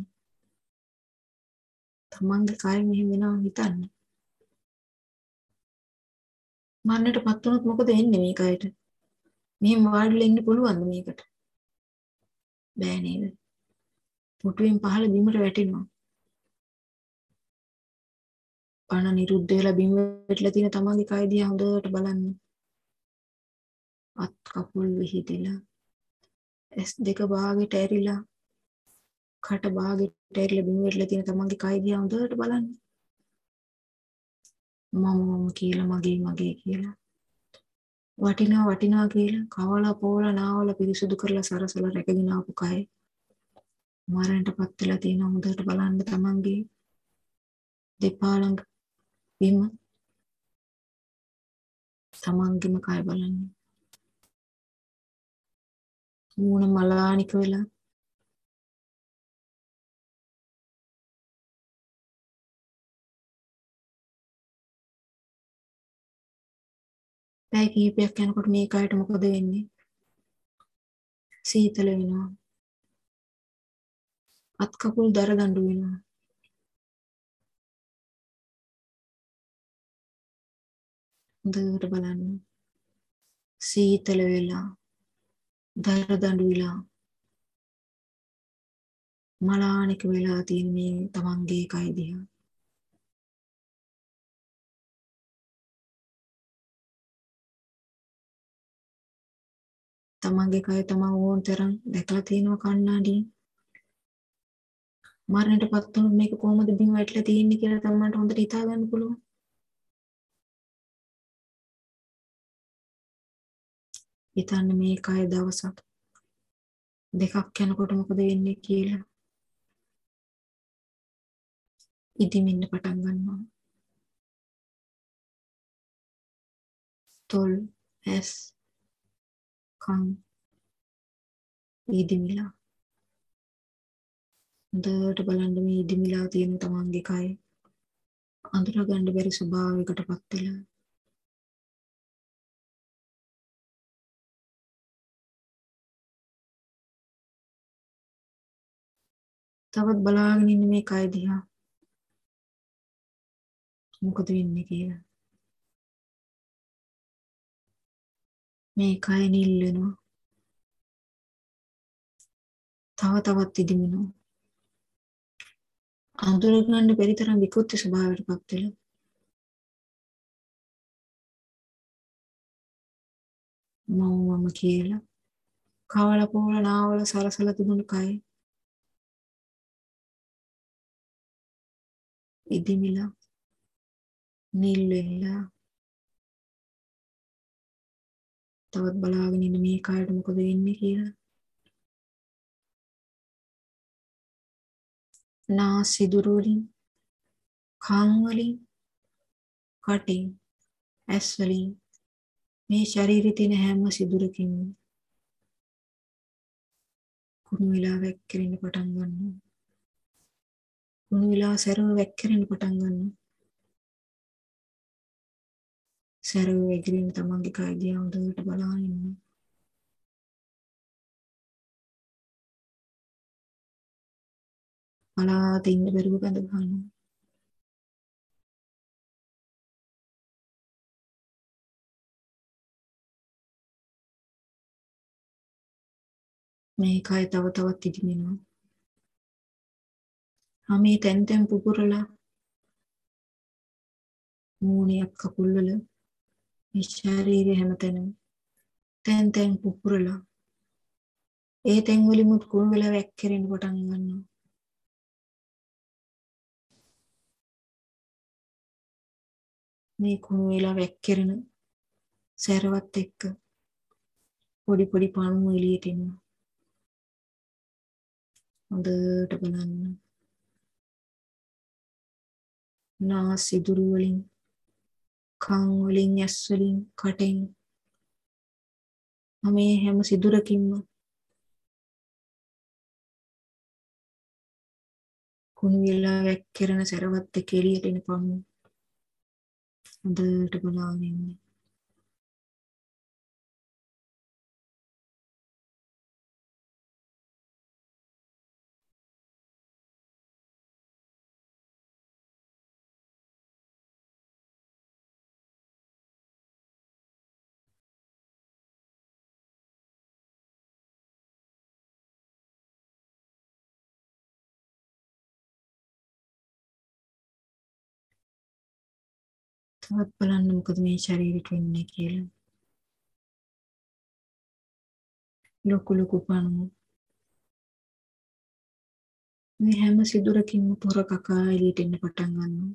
තමන්ගේ කය මෙහෙම වෙනවා හිතන්න. මරණයටපත් වුණොත් මොකද වෙන්නේ මේ කයට? මෙහෙම වාඩිලා ඉන්න පුළුවන්ද මේකට? බෑ නේද? පුටුවෙන් පහළ බිමට වැටෙනවා. පණ නිරුද්ධ වෙලා බිම වැටලා තියෙන තමන්ගේ කය දිහා හොඳට බලන්න. අත් කකුල් විහිදෙලා, ඇස් දෙක භාගයට ඇරිලා, කට භාගයට ඇරිලා බිම වැටලා තියෙන තමන්ගේ කය දිහා හොඳට බලන්න. මම මම කියලා, මගේ මගේ කියලා. වටිනවා වටිනවා කියලා කවලා පෝලා නාවලා පිරිසුදු කරලා සරසලා රැකගෙන ආපු කය මරණයටපත් වෙලා තියෙන හොඳට බලන්න තමන්ගේ දෙපා ළඟ බිම තමන්ගේම කය බලන්න. මූණ මලානික වෙලා පැය කිහිපයක් යනකොට මේ කයට මොකද වෙන්නේ? සීතල වෙනවා. අත් කකුල් දර දඬු වෙනවා. හොඳට බලන්න. සීතල වෙලා, දර දඬු වෙලා, මලානික වෙලා තියෙන මේ තමන්ගේ කය දිහා තමන්ගේ කය තමන් ඕන තරම් දැකලා තියෙනවා කණ්ණාඩියෙන්. මරණයටපත් වුණොත් මේක කොහොමද බිම වැටලා තියෙන්නේ කියලා තමන්ට හොඳට හිතා ගන්න පුළුවන්. හිතන්න මේ කය දවසක් දෙකක් යනකොට මොකද වෙන්නේ කියලා. ඉදිමින්න පටන් ගන්නවා. තොල්, ඇස්, කන් ඉදිමිලා හොඳට බලන්න මේ ඉදිමිලා තියෙන තමන්ගේ කය අඳුර ගන්න බැරි ස්වභාවයකටපත් වෙලා. තවත් බලාගෙන ඉන්න මේ කය දිහා. මොකද වෙන්නේ කියලා. මේ කය නිල් වෙනවා. තව තවත් ඉදිමිනවා. අඳුර ගන්න බැරි තරම් විකෘති ස්වභාවයකටපත් වෙලා. මම මම කියලා කවල පොවල නාවල සරසලා තිබුණු කය ඉදිමිලා නිල් වෙලා. තවත් බලාගෙන ඉන්න මේ කයට මොකද වෙන්නේ කියලා. නාස් සිදුරු වලින්, කන් වලින්, කටින්, ඇස් වලින් මේ ශරීරයේ තියෙන හැම සිදුරකින්ම කුණු වෙලා වැක්කිරෙන්න පටන් ගන්නවා. කුණු වෙලා සැරව වැක්කිරෙන්න පටන් ගන්නවා. සැරව වැగిරෙන තමන්ගේ කය දිහා හොඳට බලාගෙන ඉන්න. බලා තින්න බැරුව බඳ ගන්නවා. මේ කය තව තවත් ඉදිමෙනවා. හැමේ තැන් තැන් පුපුරලා මූණියක් කකුල් වල මේ ශරීරය හැමතැනම තැන් තැන් පුපුරලා ඒ තැන් වලිමුත් කුණු වෙලා වැක්කිරෙන්න පටන් ගන්නවා. මේ කුණු වෙලා වැක්කිරෙන සැරවත් එක්ක පොඩි පොඩි පණු එළියට එනවා. හොඳට බලන්න. නාස් සිදුරු වලින්, කන් වලින්, ඇස් වලින්, කටෙන් මේ හැම සිදුරකින්ම කුණු වෙලා වැක්කිරෙන සැරවත් එක්ක එළියට එන පණු හොඳට බලාගෙන ඉන්න. තවත් බලන්න මොකද මේ ශරීරෙට වෙන්නේ කියලා. ලොකු ලොකු පණු මේ හැම සිදුරකින්ම පොර කකා එළියට එන්න පටන් ගන්නවා.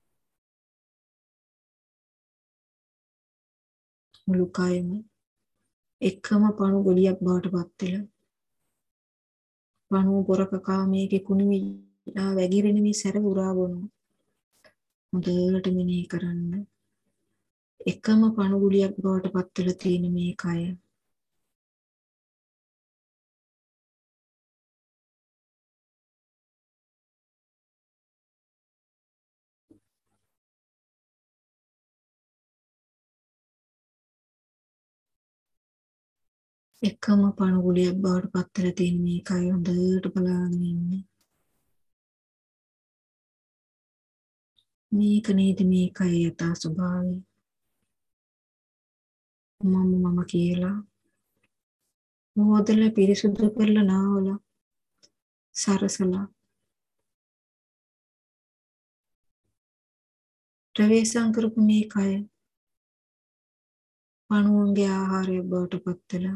මුළු කයම එකම පණු ගොඩියක් බවට පත් වෙලා. පණු පොර කකා මේකේ කුණු විලා වැగిරෙන මේ සැර උරා බොනවා. හොඳට මෙනෙහි කරන්න. එකම පණු ගුලියක් බවට පත් වෙලා තියෙන මේ කය එකම පණු ගුලියක් බවට පත් වෙලා තියෙන මේ කය හොඳට බලාගෙන ඉන්න. මේක නේද මේ කය යථා ස්වභාවය. මම මම කියලා මොහොතල පිරිසුදු කරලා නාවලා සරසලා ප්‍රවේශම් කරපු මේ කය පණුවන්ගේ ආහාරය බවට පත් වෙලා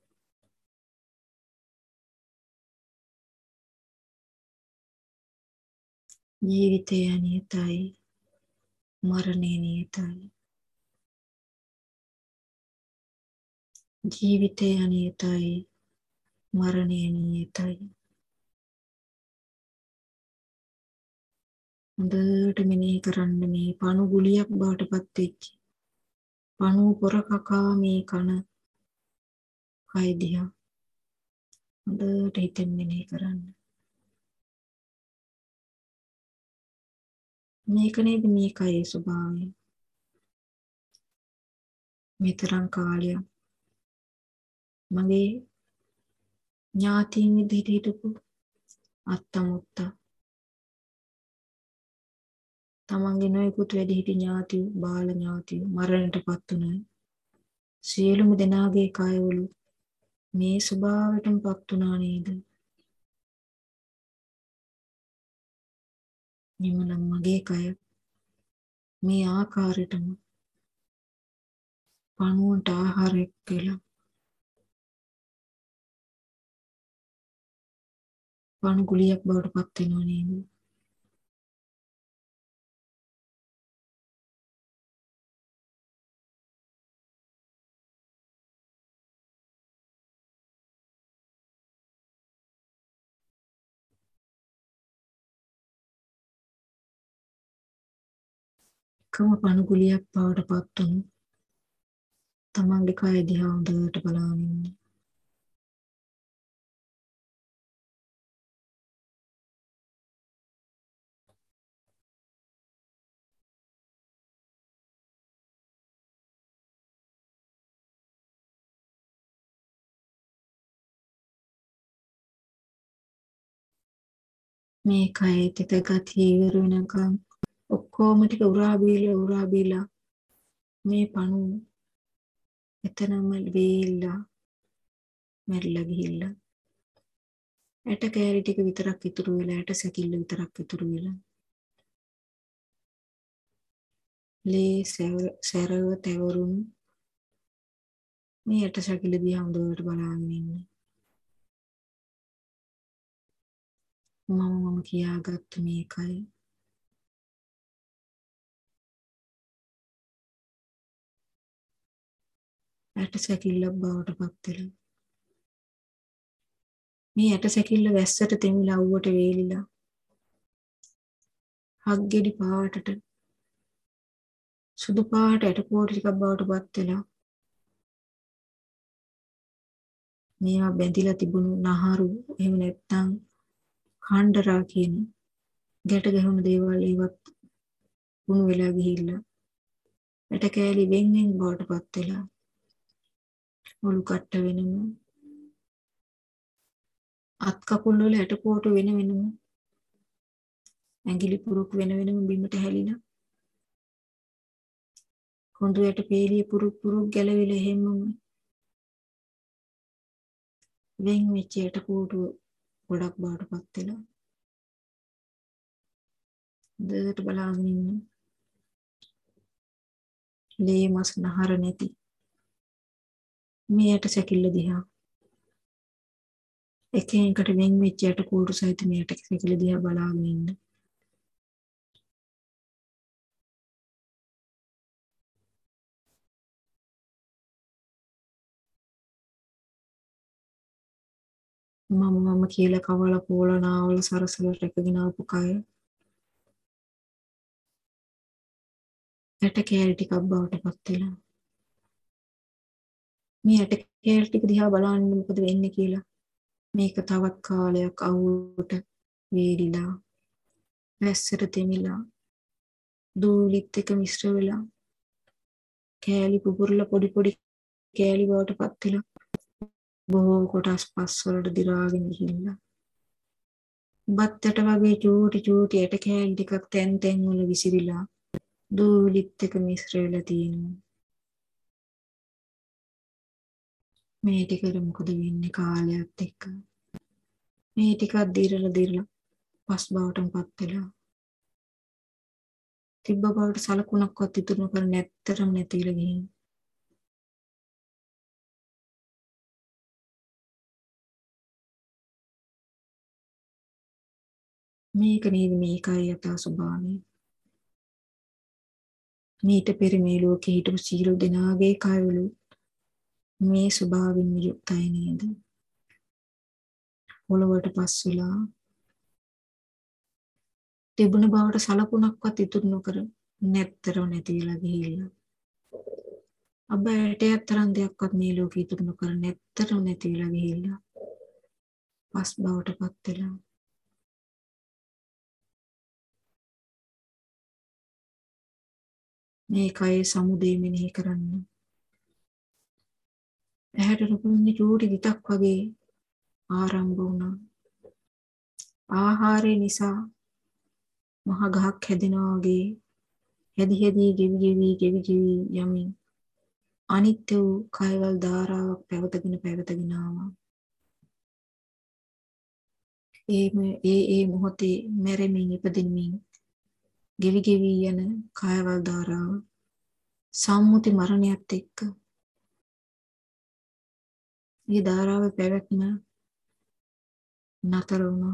ජීවිතය නියතයි, මරණය නියතයි. ජීවිතය නියතයි, මරණය නියතයි. හොඳට මෙනෙහි කරන්න මේ පණු ගුලියක් බවට පත් වෙච්ච පණු පොර කකා මේ කන කය දිහා හොඳට හිතෙන් මෙනෙහි කරන්න. මේක නේද මේ කයේ ස්වභාවය. මෙතරම් කාලයක් මගේ ඥාතීන් විදිහට හිටපු අත්තමුත්තා තමන්ගේ නොයෙකුත් වැඩිහිටි ඥාතිව බාල ඥාතිව මරණයටපත් වුණා. සියලුම දෙනාගේ කයවල මේ ස්වභාවයටමපත් වුණා නේද? නිමනම් මගේ කය මේ ආකාරයටම පණුවන්ට ආහාරයක් කියලා පණු ගුලියක් බවට පත් වෙනවා නේද? එකම පණු ගුලියක් බවට පත් වුණු තමන්ගේ කය දිහා හොඳට බලාගෙන ඉන්න. මේ කයේ තිත ගතිය ඉවර වෙනකම් ඔක්කොම ටික උරා බීලා උරා බීලා මේ පණු එතනම වේලා මැරිලා ගිහිල්ලා ඇට කෑලි ටික විතරක් ඉතුරු වෙලා ඇට සැකිල්ල විතරක් ඉතුරු වෙලා ලේ සැරව තැවරුණු මේ ඇට සැකිල්ල දිහා හොඳට බලාගෙන ඉන්න. මම මම කියාගත්ත මේ කය ඇට සැකිල්ලක් බවට පත් වෙලා මේ ඇට සැකිල්ල වැස්සට තෙමිලා අවුවට වේලිලා හක්ගෙඩි පාටට සුදු පාට ඇට කෝටි ටිකක් බවට පත් වෙලා මේවා බැඳිලා තිබුණු නහරු එහෙම නැත්නම් කණ්ඩරා කියන ගැට ගැහුණු දේවල් ඒවත් වුණු වෙලා ගිහිල්ලා ඇට කෑලි වෙන් වෙන් බවට පත් වෙලා මුළු කට්ට වෙනම අත් කකුල් වල ඇට කෝටු වෙන වෙනම ඇඟිලි පුරුක් වෙන වෙනම බිමට හැලිලා කොඳු ඇට පේලිය පුරුක් පුරුක් ගැලවිලා එහෙමම වෙන් වෙච්ච ඇට කෝටු ගොඩක් බවට පත් වෙලා දෙයට බලාගෙන ඉන්න. ලේ මස් නහර නැති මේ ඇට සැකිල්ල දිහා එක එකට වෙන් වෙච්ච ඇට කෝටු සහිත මේ ඇට සැකිල්ල දිහා බලාගෙන ඉන්න. මම මම කියලා කවල පෝලනාවල සරසල රැකගෙන ආපු කය ඇට කෑලි ටිකක් බවට පත් වෙලා මේ ඇට කෑලි ටික දිහා බලන්න මොකද වෙන්නේ කියලා මේක තවත් කාලයක් අවුවට වේලිලා වැස්සට තෙමිලා දූලිත් එක මිශ්‍ර වෙලා කෑලි පුපුරලා පොඩි පොඩි කෑලි බවට පත් වෙලා බොහෝ කොටස් පස් වලට දිරාගෙන ගිහිල්ලා බත්තට වගේ චූටි චූටි ඇට කෑලි ටිකක් තැන් තැන් වල විසිරිලා දූලිත් එක මිශ්‍ර වෙලා තියෙනවා. මේ ටිකට මොකද වෙන්නේ කාලයත් එක්ක? මේ ටිකක් දිරලා දිරලා පස් බවටමපත් වෙලා තිබ්බ බවට සලකුණක්වත් ඉතුරු නොකර නැත්තරම නැතිලා ගිහින් මේක නේද මේකයි යථා ස්වභාවය. මීට පෙර මේ ලෝකේ හිටපු සියලු දෙනාගේ කයවල මේ ස්වභාවයෙන් යුක්තයි නේද? පොළවට පස් වෙලා තිබුණ බවට සලකුණක්වත් ඉතුරු නොකර නැත්තරම නැතිලා ගිහිල්ලා අබෑටයක් තරම් දෙයක්වත් මේ ලෝකේ ඉතුරු නොකර නැත්තරම නැතිලා ගිහිල්ලා පස් බවට පත් වෙලා මේ කයේ සමුදේ මෙනෙහි කරන්න. ඇහැට රුකුන්නේ චූටි විතක් වගේ ආරම්භ වුණා. ආහාරය නිසා මහ ගහක් හැදෙනවා වගේ හැදි හැදි ගෙවි ගෙවි ගෙවි ගෙවි යමින් අනිත්‍ය වූ කයවල ධාරාවක් පැවතගෙන පැවතගෙන ආවා. ඒ ඒ ඒ මොහොතේ මැරෙමින් ඉපදෙමින් ගෙවි ගෙවි යන කයවල ධාරාව සම්මුති මරණයත් එක්ක මේ ධාරාවේ පැවැත්ම නතර වුණා.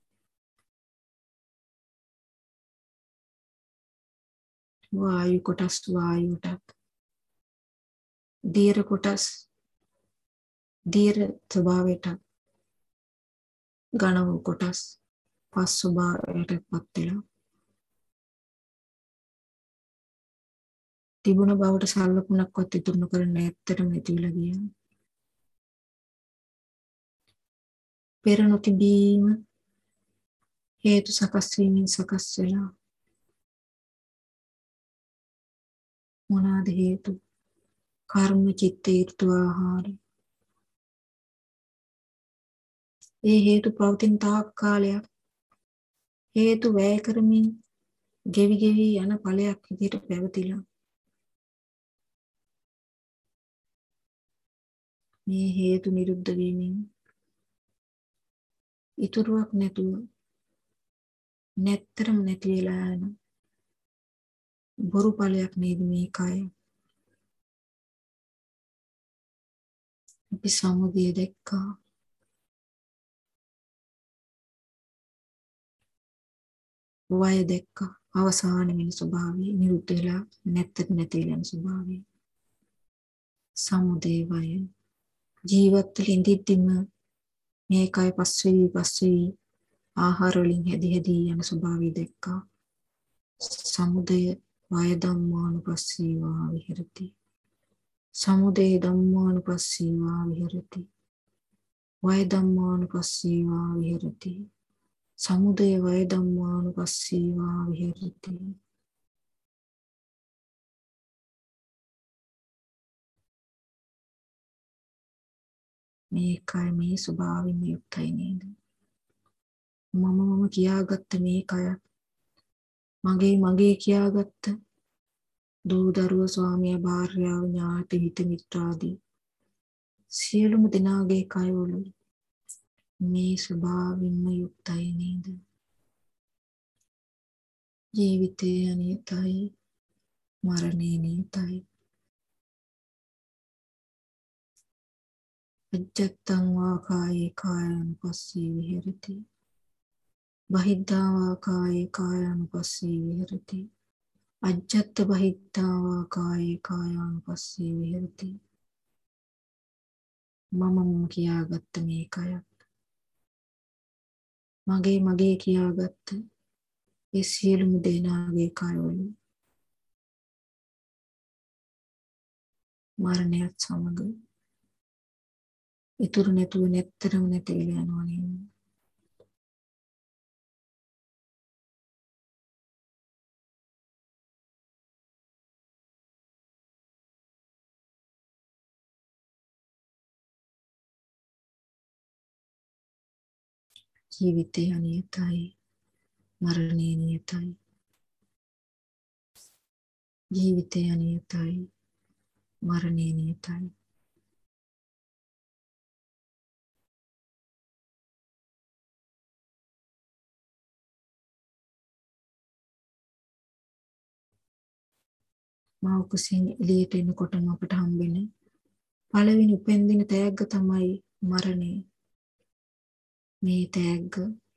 වායු කොටස් වායුටත් දීර්ඝ කොටස් දීර්ඝ ස්වභාවයට ඝන වූ කොටස් පස් ස්වභාවයටපත් වෙලා තිබුණ බවට සල්ලකුණක්වත් ඉතුරු නොකර නැත්තටම නැතිලා ගියා. පෙර නොතිබීම හේතු සකස් වීමෙන් සකස් වෙලා මොනවාද හේතු? කර්ම චිත්ත ඍතු ආහාර. ඒ හේතු පවතින තාක් කාලයක් හේතු වැය කරමින් ගෙවි ගෙවි යන ඵලයක් විදිහට පැවතිලා මේ හේතු නිරුද්ධ වීමෙන් ඉතුරුවක් නැතුව නැත්තරම නැති වෙලා යන බොරු ඵලයක් නේද මේ කය. අපි සමුදය දැක්කා. වය දැක්කා. අවසාන වෙන ස්වභාවය නිරුද්ධ වෙලා නැත්තට නැති වෙන ස්වභාවය. සමුදය වය ජීවත් වෙ ඉඳිද්දිම මේ කය පස්වෙවි පස්වෙවි ආහාර වලින් හැදි හැදි යන ස්වභාවය දැක්කා. සමුදය වය ධම්මානුපස්සීවා විහෙරති. සමුදය ධම්මානුපස්සීවා විහෙරති. වය ධම්මානුපස්සීවා විහෙරති. සමුදය වය ධම්මානුපස්සීවා විහෙරති. මේ කය මේ ස්වභාවයෙන් යුක්තයි නේද? මම මම කියාගත්ත මේ කය මගේ මගේ කියාගත්ත දූ දරුවෝ ස්වාමියා භාර්යාව ඥාති හිත මිත්‍රාදී සියලුම දෙනාගේ කයවල මේ ස්වභාවයෙන්ම යුක්තයි නේද? ජීවිතය අනියතයි, මරණය නියතයි. අජ්ජත්තං වා කායේ කායානුපස්සී විහෙරති. බහිද්ධා වා කායේ කායානුපස්සී විහෙරති. අජ්ජත්ත බහිද්ධා වා කායේ කායානුපස්සී විහෙරති. මම මම කියාගත්ත මේ කයත් මගේ මගේ කියාගත්ත ඒ සියලුම දෙනාගේ කයවල මරණයත් සමග ඉතුරු නැතුව නැත්තරම නැති වෙලා යනවා නේද? ජීවිතය අනියතයි, මරණය නියතයි. ජීවිතය අනියතයි, මරණය නියතයි. මා කුසින් එළියට එනකොටම අපට හම්බෙන පළවෙනි උපෙන්දින තෑග්ග තමයි මරණය. මේ තෑග්ග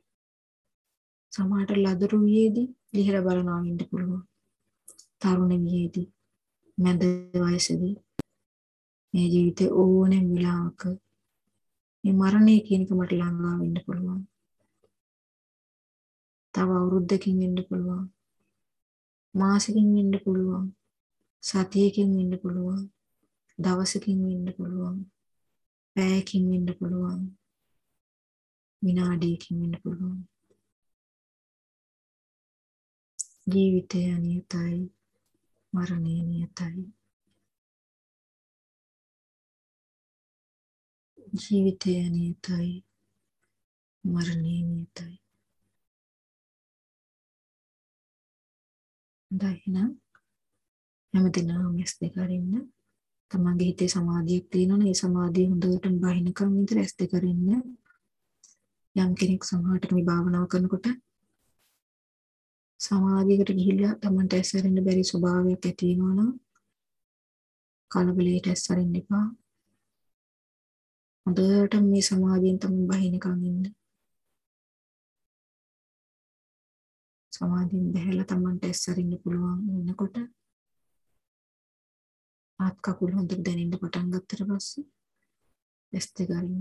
සමහරට ලදරු වියේදී ලිහලා බලනවා වෙන්න පුළුවන්. තරුණ වියේදී, මැද වයසේදී මේ ජීවිතේ ඕනෙම වෙලාවක මේ මරණය කියන එක මට ළඟා වෙන්න පුළුවන්. තව අවුරුද්දකින් වෙන්න පුළුවන්. මාසෙකින් වෙන්න පුළුවන්. සතියකින් වෙන්න පුළුවන්. දවසකින් වෙන්න පුළුවන්. පැයකින් වෙන්න පුළුවන්. විනාඩියකින් වෙන්න පුළුවන්. ජීවිතය අනියතයි, මරණය නියතයි. ජීවිතය නියතයි. මරණය නියතයි. දැන් හැමදෙනාම ඇස් දෙක අරින්න. තමන්ගේ හිතේ සමාධියක් තියෙනවනේ ඒ සමාධිය හොඳටම බහිනකම් විතර ඇස් දෙක අරින්න. යම් කෙනෙක් සමහරට මේ භාවනාව කරනකොට සමාධියකට ගිහිල්ලා තමන්ට ඇස් අරින්න බැරි ස්වභාවයක් ඇති වෙනවා නම් කලබලයට ඇස් අරින්න එපා. හොඳට මේ සමාධියෙන් තමන් බහිනකම් ඉන්න. සමාධියෙන් බැහැලා තමන්ට ඇස් අරින්න පුළුවන් වෙනකොට ආත් කකුල හොඳට දැනෙන්න පටන් ගත්තට පස්සේ ඇස් දෙක අරින්න.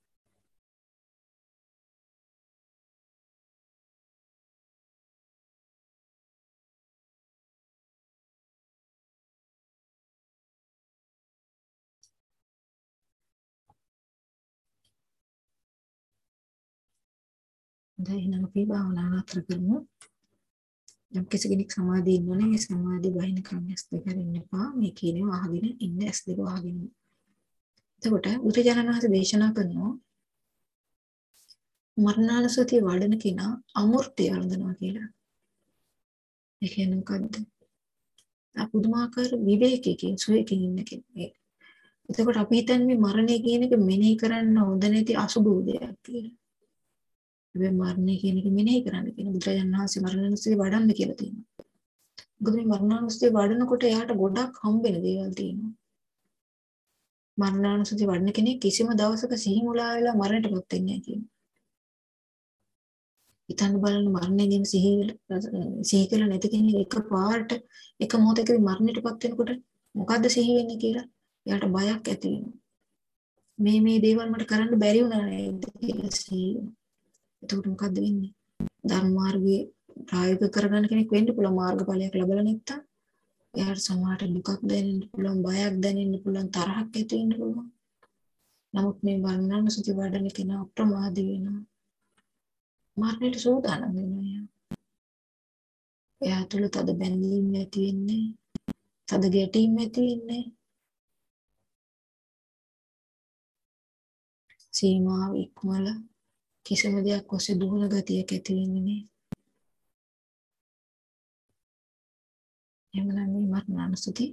දැන් අපි භාවනාව නතර කරමු. යම් කිසි කෙනෙක් සමාධිය ඉන්නවනේ ඒ සමාධිය බහිනකම් ඇස් දෙක අරින්න එපා. මේ කියනවා අහගෙන ඉන්න ඇස් දෙක වහගෙන. එතකොට බුදුරජාණන් වහන්සේ දේශනා කරනවා මරණානුස්සතිය වඩන කෙනා අමෘතය වළඳනවා කියලා. ඒ කියන්නේ මොකද්ද? අපුදුමාකාර විවේකයෙන් සුවයකින් ඉන්න කෙනෙක්. එතකොට අපි හිතන්නේ මේ මරණය කියන එක මෙනෙහි කරන්න හොඳ නැති අසුබ දෙයක් කියලා. හැබැයි මරණය කියන එක මෙනෙහි කරන්න කියන බුදුරජාණන් වහන්සේ මරණානුස්සතිය වඩන්න කියලා තියෙනවා. මොකද මේ මරණානුස්සතිය වඩනකොට එයාට ගොඩක් හම්බෙන දේවල් තියෙනවා. මරණානුස්සතිය වඩන කෙනෙක් කිසිම දවසක සිහි මුලා වෙලා මරණයටපත් වෙන්නේ නැහැ කියනවා. හිතන්න බලන්න මරණය ගැන සිහි සිහි කළ නැති කෙනෙක් එකපාරට එක මොහොතකදී මරණයටපත් වෙනකොට මොකද්ද සිහි වෙන්නේ කියලා එයාට බයක් ඇති වෙනවා. මේ මේ දේවල් මට කරන්න බැරි වුණා නේද කියලා සිහි වෙනවා. එතකොට මොකද්ද වෙන්නේ? ධර්ම මාර්ගයේ ප්‍රායෝගික කරගන්න කෙනෙක් වෙන්න පුළුවන් මාර්ගඵලයක් ලැබලා නැත්තම් එයාට සමහරට දුකක් දැනෙන්න පුළුවන්, බයක් දැනෙන්න පුළුවන්, තරහක් ඇති වෙන්න පුළුවන්. නමුත් මේ මරණානුස්සති වඩන කෙනා අප්‍රමාදී වෙනවා. මරණයට සූදානම් වෙනවා. එයා තුළ තද බැඳීම් ඇති වෙන්නේ, තද ගැටීම් ඇති වෙන්නේ. සීමාව ඉක්මවල කිසිම දෙයක් ඔස්සේ දුවන ගතියක් ඇති වෙන්නේ නෑ. එහෙමනම් මේ මරණානුස්සති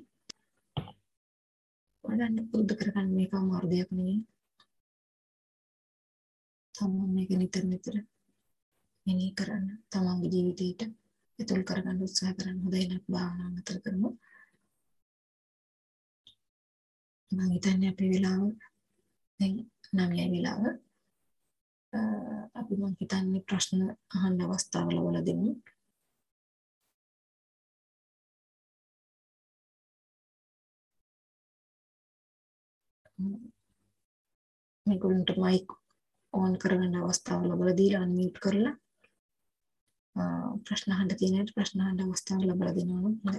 වඩන්න පුරුදු කරගන්න මේක අමාරු දෙයක් නෙවෙයි. තමන් මේක නිතර නිතර මෙනෙහි කරන්න, තමන්ගේ ජීවිතේට ඒතුල් කරගන්න උත්සාහ කරන්න. හොඳයි නේද? භාවනාව නතර කරමු. මම හිතන්නේ අපේ වෙලාව දැන් නවයයි වෙලාව. අපි මම හිතන්නේ ප්‍රශ්න අහන්න අවස්ථාව ලබා දෙමු. මේගොල්ලන්ට මයික් ඕන් කරගන්න අවස්ථාව ලබා දීලා අන්මියුට් කරලා ප්‍රශ්න අහන්න තියෙන ප්‍රශ්න අහන්න අවස්ථාව ලබා දෙනවා නම් හොඳයි.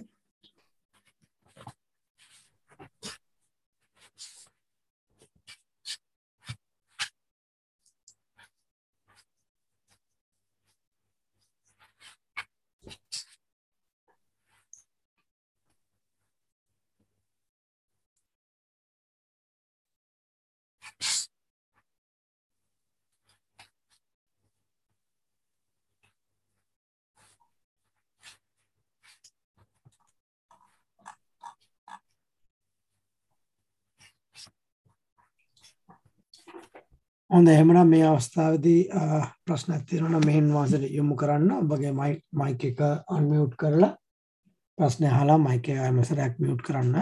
හොඳ එහෙමනම් මේ අවස්ථාවේදී ප්‍රශ්නයක් තියෙනවා නම් මෙහෙන් වාසයට යොමු කරන්න. ඔබගේ මයික් එක අන්මියුට් කරලා ප්‍රශ්න අහලා මයික් එක හැම සැරයක් මියුට් කරන්න.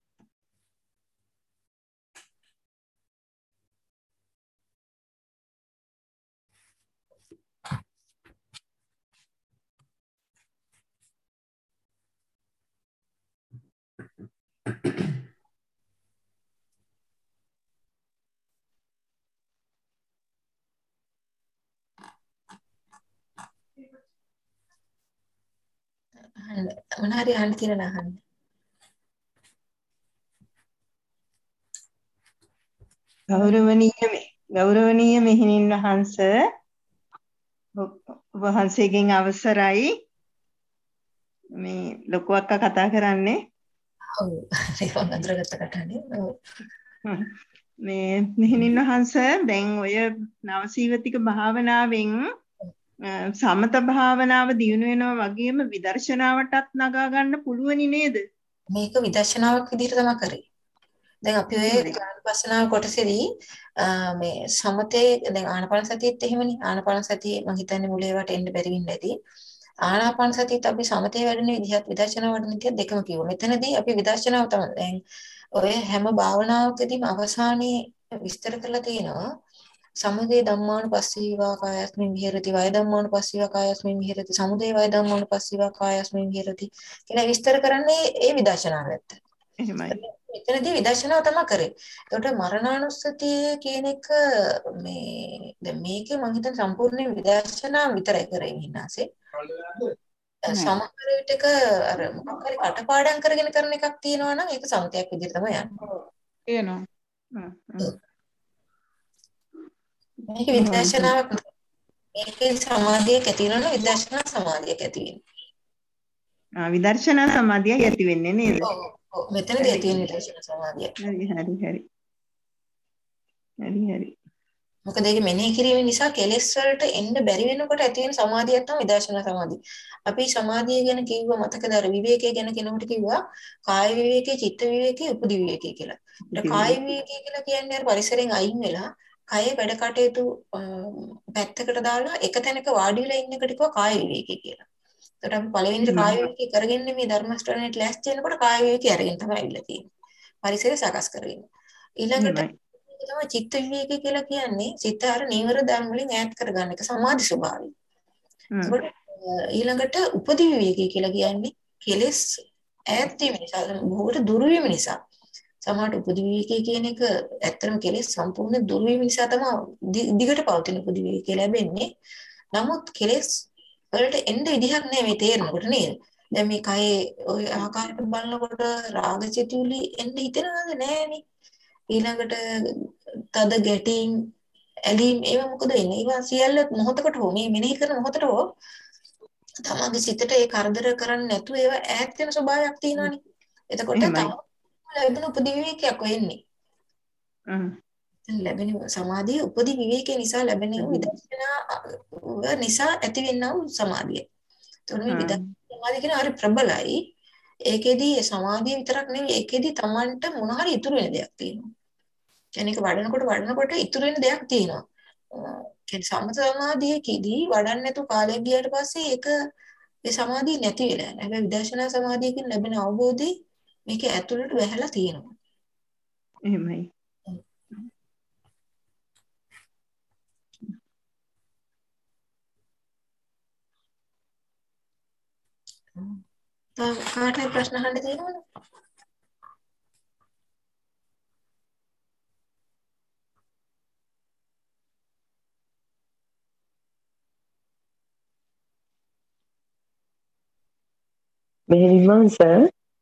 මොනාරි අහන්න කියලා නහන්න. ගෞරවනීය ගෞරවනීය මෙහෙණින් වහන්සේ වහන්සේගෙන් අවසරයි මේ ලොකු අක්කා කතා කරන්නේ. ඔව් ඒක අඳුරගත්ත කටහඬ. ඔව්. මේ මෙහෙණින් වහන්සේ දැන් ඔය නවසීවතික භාවනාවෙන් සමත භාවනාව දියුණු වෙනවා වගේම විදර්ශනාවටත් නගා ගන්න පුළුවනි නේද? මේක විදර්ශනාවක් විදිහට තමයි කරේ. දැන් අපි ඔය ආනාපානසනාව කොටසේදී මේ සමතේ දැන් ආනාපාන සතියෙත් එහෙමනේ. ආනාපාන සතිය මම හිතන්නේ මුල ඒවට එන්න බැරි වෙන්නේ නැති. ආනාපාන සතියත් අපි සමතේ වැඩෙන විදිහත් විදර්ශනා වැඩෙන විදිහත් දෙකම කිව්වා. මෙතනදී අපි විදර්ශනාව තමයි දැන් ඔය හැම භාවනාවකදීම අවසානයේ විස්තර කරලා තියෙනවා. සමුදය ධම්මානුපස්සීවා කායස්මින් විහෙරති වය ධම්මානුපස්සීවා කායස්මින් විහෙරති සමුදය වය ධම්මානුපස්සීවා කායස්මින් විහෙරති කියලා විස්තර කරන්නේ ඒ විදර්ශනාව ඇත්ත. එහෙමයි. එතනදී විදර්ශනාව තමයි කරේ. ඒකට මරණානුස්සතිය කියන එක මේ දැන් මේකේ මම හිතන සම්පූර්ණ විදර්ශනාව විතරයි කරේ ඉන්නාසේ. සමහර විටක අර මොකක් හරි කටපාඩම් කරගෙන කරන එකක් තියෙනවා නම් ඒක සමතයක් විදිහට තමයි යන්නේ. තියෙනවා. මේක විදර්ශනාවක් මේකේ සමාධියක් ඇති වෙනවා විදර්ශනා සමාධියක් ඇති වෙනවා. ආ විදර්ශනා සමාධියක් ඇති වෙන්නේ නේද? ඔව් ඔව් මෙතනදී ඇති වෙන විදර්ශනා සමාධිය. හරි හරි හරි. හරි හරි. මොකද ඒක මෙනෙහි කිරීම නිසා කෙලෙස් වලට එන්න බැරි වෙනකොට ඇති වෙන සමාධියක් තමයි විදර්ශනා සමාධිය. අපි සමාධිය ගැන කිව්ව මතකද අර විවේකයේ ගැන කෙනෙකුට කිව්වා කාය විවේකයේ චිත්ත විවේකයේ උපදි විවේකයේ කියලා. ඒ කාය විවේකයේ කියලා කියන්නේ අර පරිසරයෙන් අයින් වෙලා කය වැඩ කටයුතු පැත්තකට දාලා එක තැනක වාඩි වෙලා ඉන්න එකට කිව්වා කාය විවේකයේ කියලා. ඒකට අපි පළවෙනිට කාය විවේකයේ කරගෙන මේ ධර්මස්ත්‍රණයට ලෑස්ති වෙනකොට කාය විවේකයේ අරගෙන තමයි ඉල්ල තියෙන්නේ. පරිසරය සකස් කරගෙන. ඊළඟට තමයි චිත්ත විවේකී කියලා කියන්නේ චිත්ත අර නීවර ධර්ම වලින් ඈත් කරගන්න එක සමාධි ස්වභාවය. ඒකට ඊළඟට උපදි විවේකී කියලා කියන්නේ කෙලෙස් ඈත් වීම නිසා බොහෝට දුරු වීම නිසා. සමහරට උපදි විවේකී කියන එක ඇත්තටම කෙලෙස් සම්පූර්ණ දුරු වීම නිසා තමයි දිගට පවතින උපදි විවේකී ලැබෙන්නේ. නමුත් කෙලෙස් වලට එන්න විදිහක් නැහැ මේ තේරෙනකොට නේද? දැන් මේ කයේ ওই ආකාරයට බලනකොට රාග චිතුලි එන්න හිතනවද නැහැනේ. ඊළඟට තද ගැටීම් ඇලීම් ඒවා මොකද වෙන්නේ? ඒවා සියල්ල මොහොතකට හෝ මේ මෙනෙහි කරන මොහොතට හෝ තමන්ගේ සිතට ඒ කරදර කරන්නේ නැතුව ඒවා ඈත් වෙන ස්වභාවයක් තියෙනවානේ. එතකොට තමයි ලැබෙන උපදි විවේකයක් වෙන්නේ. හ්ම්. ලැබෙන සමාධිය උපදි විවේකේ නිසා ලැබෙන විදර්ශනා නිසා ඇතිවෙනා වූ සමාධිය. එතකොට මේ විදර්ශනා සමාධිය කියන හරි ප්‍රබලයි. ඒකෙදි සමාධිය විතරක් නෙවෙයි ඒකෙදි තමන්ට මොන හරි ඉතුරු වෙන දෙයක් තියෙනවා. කෙනෙක් වඩනකොට වඩනකොට ඉතුරු වෙන දෙයක් තියෙනවා. කියන්නේ සමත සමාධියකදී වඩන්න නැතු කාලයක් ගියාට පස්සේ ඒක ඒ සමාධිය නැති වෙලා යනවා. හැබැයි විදර්ශනා සමාධියකින් ලැබෙන අවබෝධය මේක ඇතුළට වැහැලා තියෙනවා. එහෙමයි. තව කාටද ප්‍රශ්න අහන්න තියෙනවද? මෙහෙණින් වහන්සේ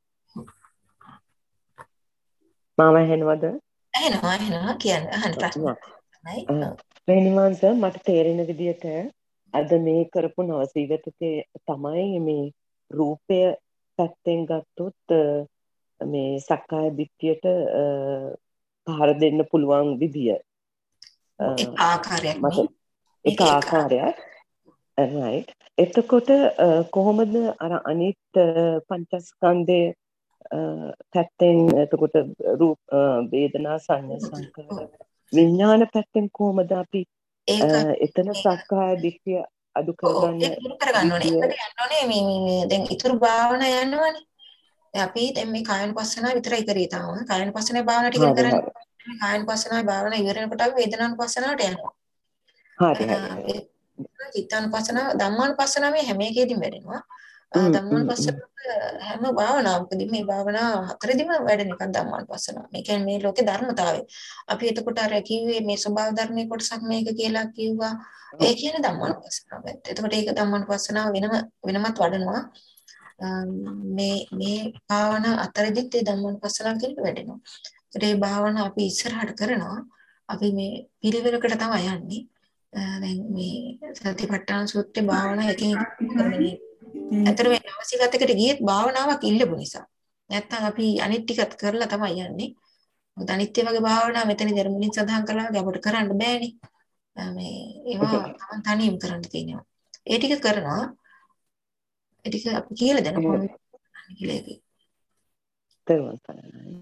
මාව ඇහෙනවද? ඇහෙනවා ඇහෙනවා කියන්න අහන්න ප්‍රශ්න. මෙහෙණින් වහන්සේ මට තේරෙන විදිහට අද මේ කරපු නවසීගතකේ තමයි මේ රූපය පැත්තෙන් ගත්තොත් මේ සක්කාය දිට්ඨියට පහර දෙන්න පුළුවන් විදිය. ඒක ආකාරයක් නේ. ඒක ආකාරයක්. right. එතකොට කොහොමද අර අනිත් පංචස්කන්ධයේ පැත්තෙන් එතකොට රූප වේදනා සංඥා සංකාර විඥාන පැත්තෙන් කොහොමද අපි එතන සක්කාය දිට්ඨිය අඩු කරගන්න ඒක දුරු කරගන්න ඕනේ. ඒකට යන්න ඕනේ මේ මේ දැන් ඊතුරු භාවනා යනවනේ. දැන් අපි දැන් මේ කායනුපස්සනාව විතරයි කරේ තාම. කායනුපස්සනාවේ භාවනා ටික කරන්නේ. මේ කායනුපස්සනාවේ භාවනා ඉවර වෙනකොට අපි වේදනානුපස්සනාවට යනවා. හරි හරි. චිත්තානුපස්සනාව ධම්මානුපස්සනාව මේ හැම එකෙදිම වැඩෙනවා. ධම්මානුපස්සනාව හැම භාවනාවකදී මේ භාවනා හතරෙදිම වැඩෙන එකක් ධම්මානුපස්සනාව. මේ කියන්නේ මේ ලෝකේ ධර්මතාවය. අපි එතකොට අර කිව්වේ මේ ස්වභාව ධර්මයේ කොටසක් මේක කියලා කිව්වා. ඒ කියන්නේ ධම්මානුපස්සනාව. එතකොට ඒක ධම්මානුපස්සනාව වෙනම වෙනමත් වඩනවා. මේ මේ භාවනා අතරදිත් ඒ ධම්මානුපස්සනාව කියන එක වැඩෙනවා. ඒ භාවනා අපි ඉස්සරහට කරනවා. අපි මේ පිළිවෙලකට තමයි යන්නේ. දැන් මේ සතිපට්ඨාන සූත්‍රේ භාවනා එකකින් කරන්නේ ඇතර මේ නාසිකාගතයකට ගියෙත් භාවනාවක් ඉල්ලපු නිසා. නැත්තම් අපි අනිත් ටිකත් කරලා තමයි යන්නේ. මොකද අනිත් වගේ භාවනා මෙතනදී මුලින් සඳහන් කළා වගේ අපිට කරන්න බෑනේ. මේ ඒවා තමන් තනියම කරන්න තියෙනවා. ඒ ටික කරනවා. ඒ ටික අපි කියලා දෙන කොහොමද කියලා ඒක. තේරුම් ගන්න.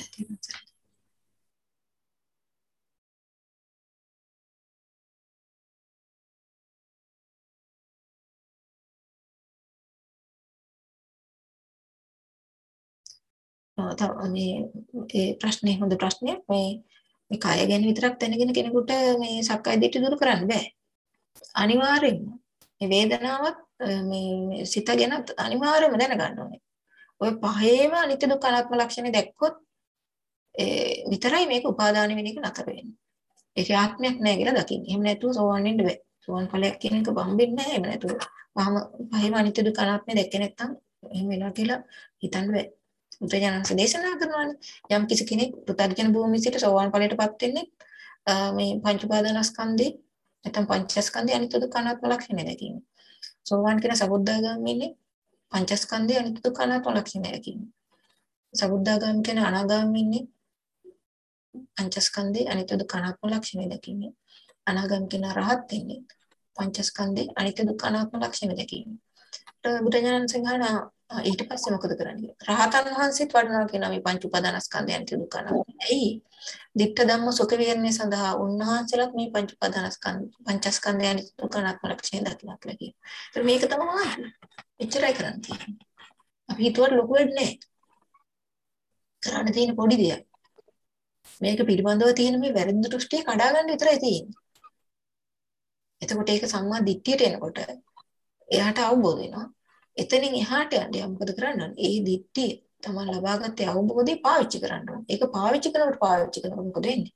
මේ ඒ ප්‍රශ්නේ හොඳ ප්‍රශ්නයක්. මේ මේ කය ගැන විතරක් දැනගෙන කෙනෙකුට මේ සක්කාය දිට්ඨිය දුරු කරන්න බෑ. අනිවාර්යෙන්ම මේ වේදනාවත් මේ සිත ගැන අනිවාර්යෙන්ම දැනගන්න ඕනේ. ඔය පහේම අනිත්‍ය දුක්ඛ අනාත්ම ලක්ෂණ දැක්කොත් ඒ විතරයි මේක උපාදාන වෙන එක නතර වෙන්නේ. ඒක ආත්මයක් නෑ කියලා දකින්න. එහෙම නැතුව සෝවන් වෙන්න බෑ. සෝවන් ඵලයක් කියන එක බම්බෙන්නේ නැහැ. එහෙම නැතුව පහම පහේම අනිත්‍ය දුක්ඛ අනාත්ම දැක්කේ නැත්නම් එහෙම වෙනවා කියලා හිතන්න බෑ. උපේජනස දේශනා කරනවානේ. යම් කිසි කෙනෙක් පුතග්ජන භූමියේ සිට සෝවාන් ඵලයටපත් වෙන්නේ මේ පංච උපාදානස්කන්ධේ නැත්නම් පංචස්කන්ධේ අනිත්‍ය දුක්ඛ අනාත්ම ලක්ෂණය දැකීම. සෝවාන් කියන සබුද්ධාගාමී ඉන්නේ පංචස්කන්ධේ අනිත්‍ය දුක්ඛ අනාත්ම ලක්ෂණය දැකීම. සබුද්ධාගාමී කියන අනාගාමී ඉන්නේ පංචස්කන්ධේ අනිත්‍ය දුක්ඛ අනාත්ම ලක්ෂණය දැකීම. අනාගාමී කියන රහත් ඉන්නේ පංචස්කන්ධේ අනිත්‍ය දුක්ඛ අනාත්ම ලක්ෂණය දැකීම. බුදුජානක සංඝාන ඊට පස්සේ මොකද කරන්නේ? රහතන් වහන්සේත් වඩනවා කියන මේ පංච උපාදානස්කන්ධය අනිත්‍ය දුක්ඛ අනාත්ම. එයි දිට්ඨ ධම්ම සුඛ විහරණය සඳහා උන්වහන්සේලාත් මේ පංච උපාදානස්කන්ධ පංචස්කන්ධය අනිත්‍ය දුක්ඛ අනාත්ම ලක්ෂණය දක්වලා කියලා. ඒත් මේක තමයි එච්චරයි කරන්නේ. අපි හිතුවට ලොකු වෙන්නේ නැහැ. කරන්න තියෙන පොඩි දෙයක්. මේක පිළිබඳව තියෙන මේ වැරදි දෘෂ්ටිය කඩා ගන්න විතරයි තියෙන්නේ. එතකොට ඒක සම්මා දිට්ඨියට එනකොට එයාට අවබෝධ වෙනවා. එතනින් එහාට යන්න මොකද කරන්න? ඒ දිට්ඨිය තමයි ලබාගත් අවබෝධය පාවිච්චි කරන්න ඕනේ. ඒක පාවිච්චි කරනකොට පාවිච්චි කරනකොට මොකද වෙන්නේ?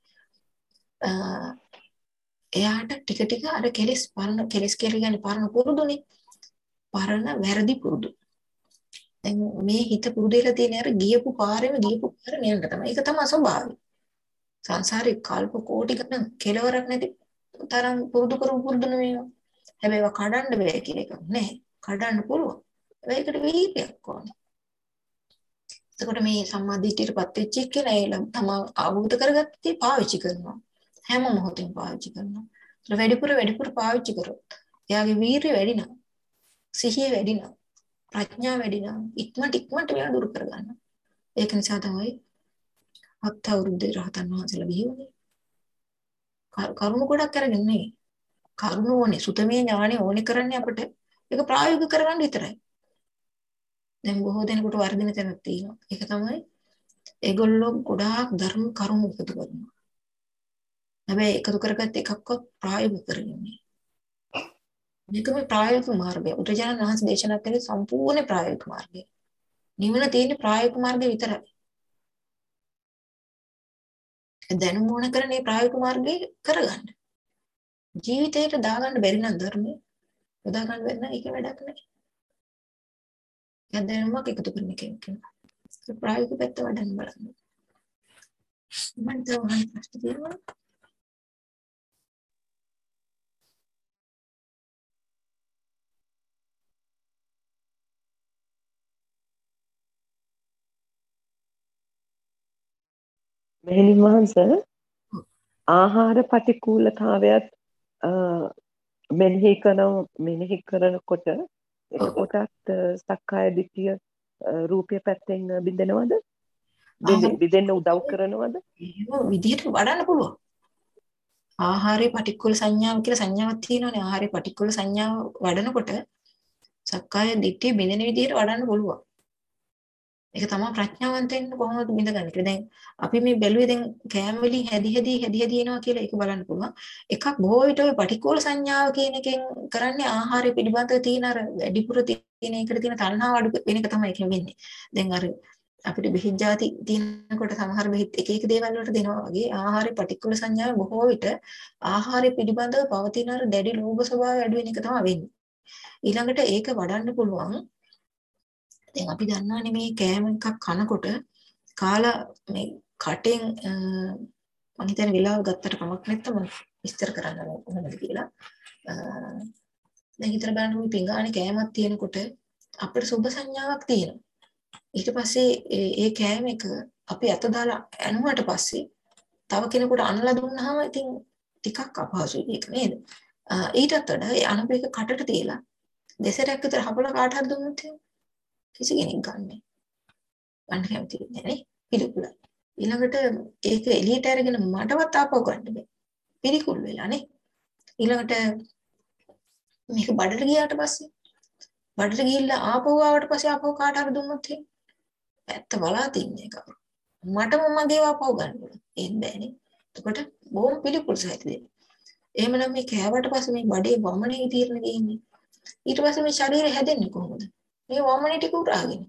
එයාට ටික ටික අර කෙලස් පරණ කෙලස් කියලා කියන්නේ පරණ පුරුදුනේ. පරණ වැරදි පුරුදු. දැන් මේ හිත පුරුදු වෙලා තියෙන අර ගියපු පාරෙම ගියපු පාරෙම යන්න තමයි. ඒක තමයි ස්වභාවය. සංසාරේ කල්ප කෝටි ගණන් කෙලවරක් නැති තරම් පුරුදු කරු පුරුදු නෙවෙයි. හැබැයි ඒවා කඩන්න බෑ කියන එක නෑ. කඩන්න පුළුවන්. ඒකට වීර්යයක් ඕනේ. එතකොට මේ සම්මාදිටියටපත් වෙච්ච කෙනා ඒ තමයි අවබෝධ කරගත්තේ පාවිච්චි කරනවා. හැම මොහොතෙම පාවිච්චි කරනවා. ඒක වැඩිපුර වැඩිපුර පාවිච්චි කරොත් එයාගේ වීර්යය වැඩි වෙනවා. සිහිය වැඩි වෙනවා. ප්‍රඥාව වැඩි වෙනවා. ඉක්මනට ඉක්මනට මේවා දුරු කරගන්නවා. ඒක නිසා තමයි හත් අවුරුද්දේ රහතන් වහන්සේලා බිහි වුණේ. කරුණු ගොඩක් අරගෙන නෙවෙයි. කරුණු ඕනේ සුතමේ ඥානෙ ඕනේ කරන්නේ අපිට. ඒක ප්‍රායෝගික කරගන්න විතරයි. දැන් බොහෝ දෙනෙකුට වර්ධින තැනක් තියෙනවා. ඒක තමයි ඒගොල්ලෝ ගොඩාක් ධර්ම කරුණු එකතු කරනවා. හැබැයි එකතු කරගත්ත එකක්වත් ප්‍රායෝගික කරන්නේ. මේක මේ ප්‍රායෝගික මාර්ගය. උත්තරජන වහන්සේ දේශනා කළේ සම්පූර්ණ ප්‍රායෝගික මාර්ගය. නිවන තියෙන ප්‍රායෝගික මාර්ගය විතරයි. දැනුම ඕන කරන්නේ ප්‍රායෝගික මාර්ගය කරගන්න. ජීවිතයට දාගන්න බැරි නම් ධර්මය යොදා ගන්න බැරි නම් ඒක වැඩක් නැහැ. දැනුමක් එකතු කරන එක කියනවා. ප්‍රායෝගික පැත්ත වඩන්න බලන්න. මම තමයි ප්‍රශ්න තියෙනවා. මෙහෙණින් වහන්සේ ආහාර පටිකූලතාවයත් මෙනෙහි කරන මෙනෙහි කරනකොට එතකොටත් සක්කාය දිට්ඨිය රූපය පැත්තෙන් බින්දනවද? බින්දෙන්න උදව් කරනවද? ඒක විදිහට වඩන්න පුළුවන්. ආහාරයේ පටික්කුල සංඥාව කියලා සංඥාවක් තියෙනවානේ. ආහාරයේ පටික්කුල සංඥාව වඩනකොට සක්කාය දිට්ඨිය බින්දෙන විදිහට වඩන්න පුළුවන්. ඒක තමයි ප්‍රඥාවන්තෙන් කොහොමද බින්දගන්නේ කියලා. දැන් අපි මේ බැලුවේ දැන් කෑම වලින් හැදි හැදි හැදි හැදි එනවා කියලා ඒක බලන්න පුළුවන්. එකක් බොහෝ විට ඔය පටික්කුල සංඥාව කියන එකෙන් කරන්නේ ආහාරය පිළිබඳව තියෙන අර වැඩිපුර තියෙන එකට තියෙන තණ්හාව අඩු වෙන එක තමයි ඒක වෙන්නේ. දැන් අර අපිට බෙහෙත් ಜಾති තියෙනකොට සමහර බෙහෙත් එක එක දේවල් වලට දෙනවා වගේ ආහාරයේ පටික්කුල සංඥාව බොහෝ විට ආහාරය පිළිබඳව පවතින අර දැඩි ලෝභ ස්වභාවය අඩු වෙන එක තමයි වෙන්නේ. ඊළඟට ඒක වඩන්න පුළුවන්. දැන් අපි දන්නානේ මේ කෑම එකක් කනකොට කාලා මේ කටෙන් මම හිතන්නේ වෙලාව ගත්තට කමක් නැත්නම් මම විස්තර කරන්න ඕනද කියලා. දැන් හිතර බලන්න මේ පිඟානේ කෑමක් තියෙනකොට අපිට සුබ සංඥාවක් තියෙනවා. ඊට පස්සේ ඒ කෑම එක අපි අත දාලා ඇනුවට පස්සේ තව කෙනෙකුට අනලා දුන්නාම ඉතින් ටිකක් අපහසුයි ඒක නේද? ඊටත් වඩා ඒ අනප එක කටට තියලා දෙසරයක් විතර හපලා කාට හරි දුන්නොත් කිසි කෙනෙක් ගන්නෑ. ගන්න කැමති වෙන්නේ නැහැ පිළිකුල. ඊළඟට ඒක එළියට අරගෙන මටවත් ආපහු ගන්න බෑ. පිළිකුල් වෙලානේ. ඊළඟට මේක බඩට ගියාට පස්සේ බඩට ගිහිල්ලා ආපහු ආවට පස්සේ ආපහු කාට හරි දුන්නොත් ඇත්ත බලා තින්නේ කවුරු. මටම මගේ ආපහු ගන්න ඕන. ඒත් බෑනේ. එතකොට බොහොම පිළිකුල් සහිත දෙයක්. එහෙමනම් මේ කෑවට පස්සේ මේ බඩේ වමනේ తీරන ගියන්නේ. ඊට පස්සේ මේ ශරීරය හැදෙන්නේ කොහොමද? මේ වමනේ ටික උරාගෙන.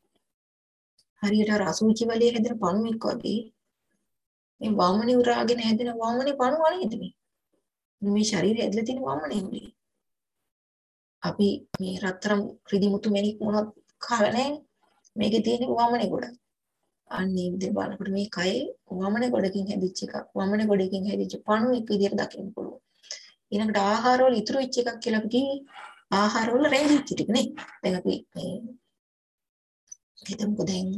හරියට රසූචි වලේ හැදෙන පණුවෙක් වගේ මේ වමනේ උරාගෙන හැදෙන වමනේ පණුව නේද මේ? මේ ශරීරය ඇදලා තියෙන වමනේ උනේ. අපි මේ රත්තරන් රිදි මුතු මැණික් මොනවත් කාලා නැහැ. මේකේ තියෙන වමනේ ගොඩ. අන්නේ විදිහට බලනකොට මේ කයේ වමනේ ගොඩකින් හැදිච්ච එකක්. වමනේ ගොඩකින් හැදිච්ච පණුවෙක් විදිහට දකින්න පුළුවන්. ඊළඟට ආහාරවල ඉතුරු වෙච්ච එකක් කියලා අපි කිව්වේ ආහාරවල රැඳිච්ච ටික නේ. දැන් අපි මේ හිතමුකෝ දැන්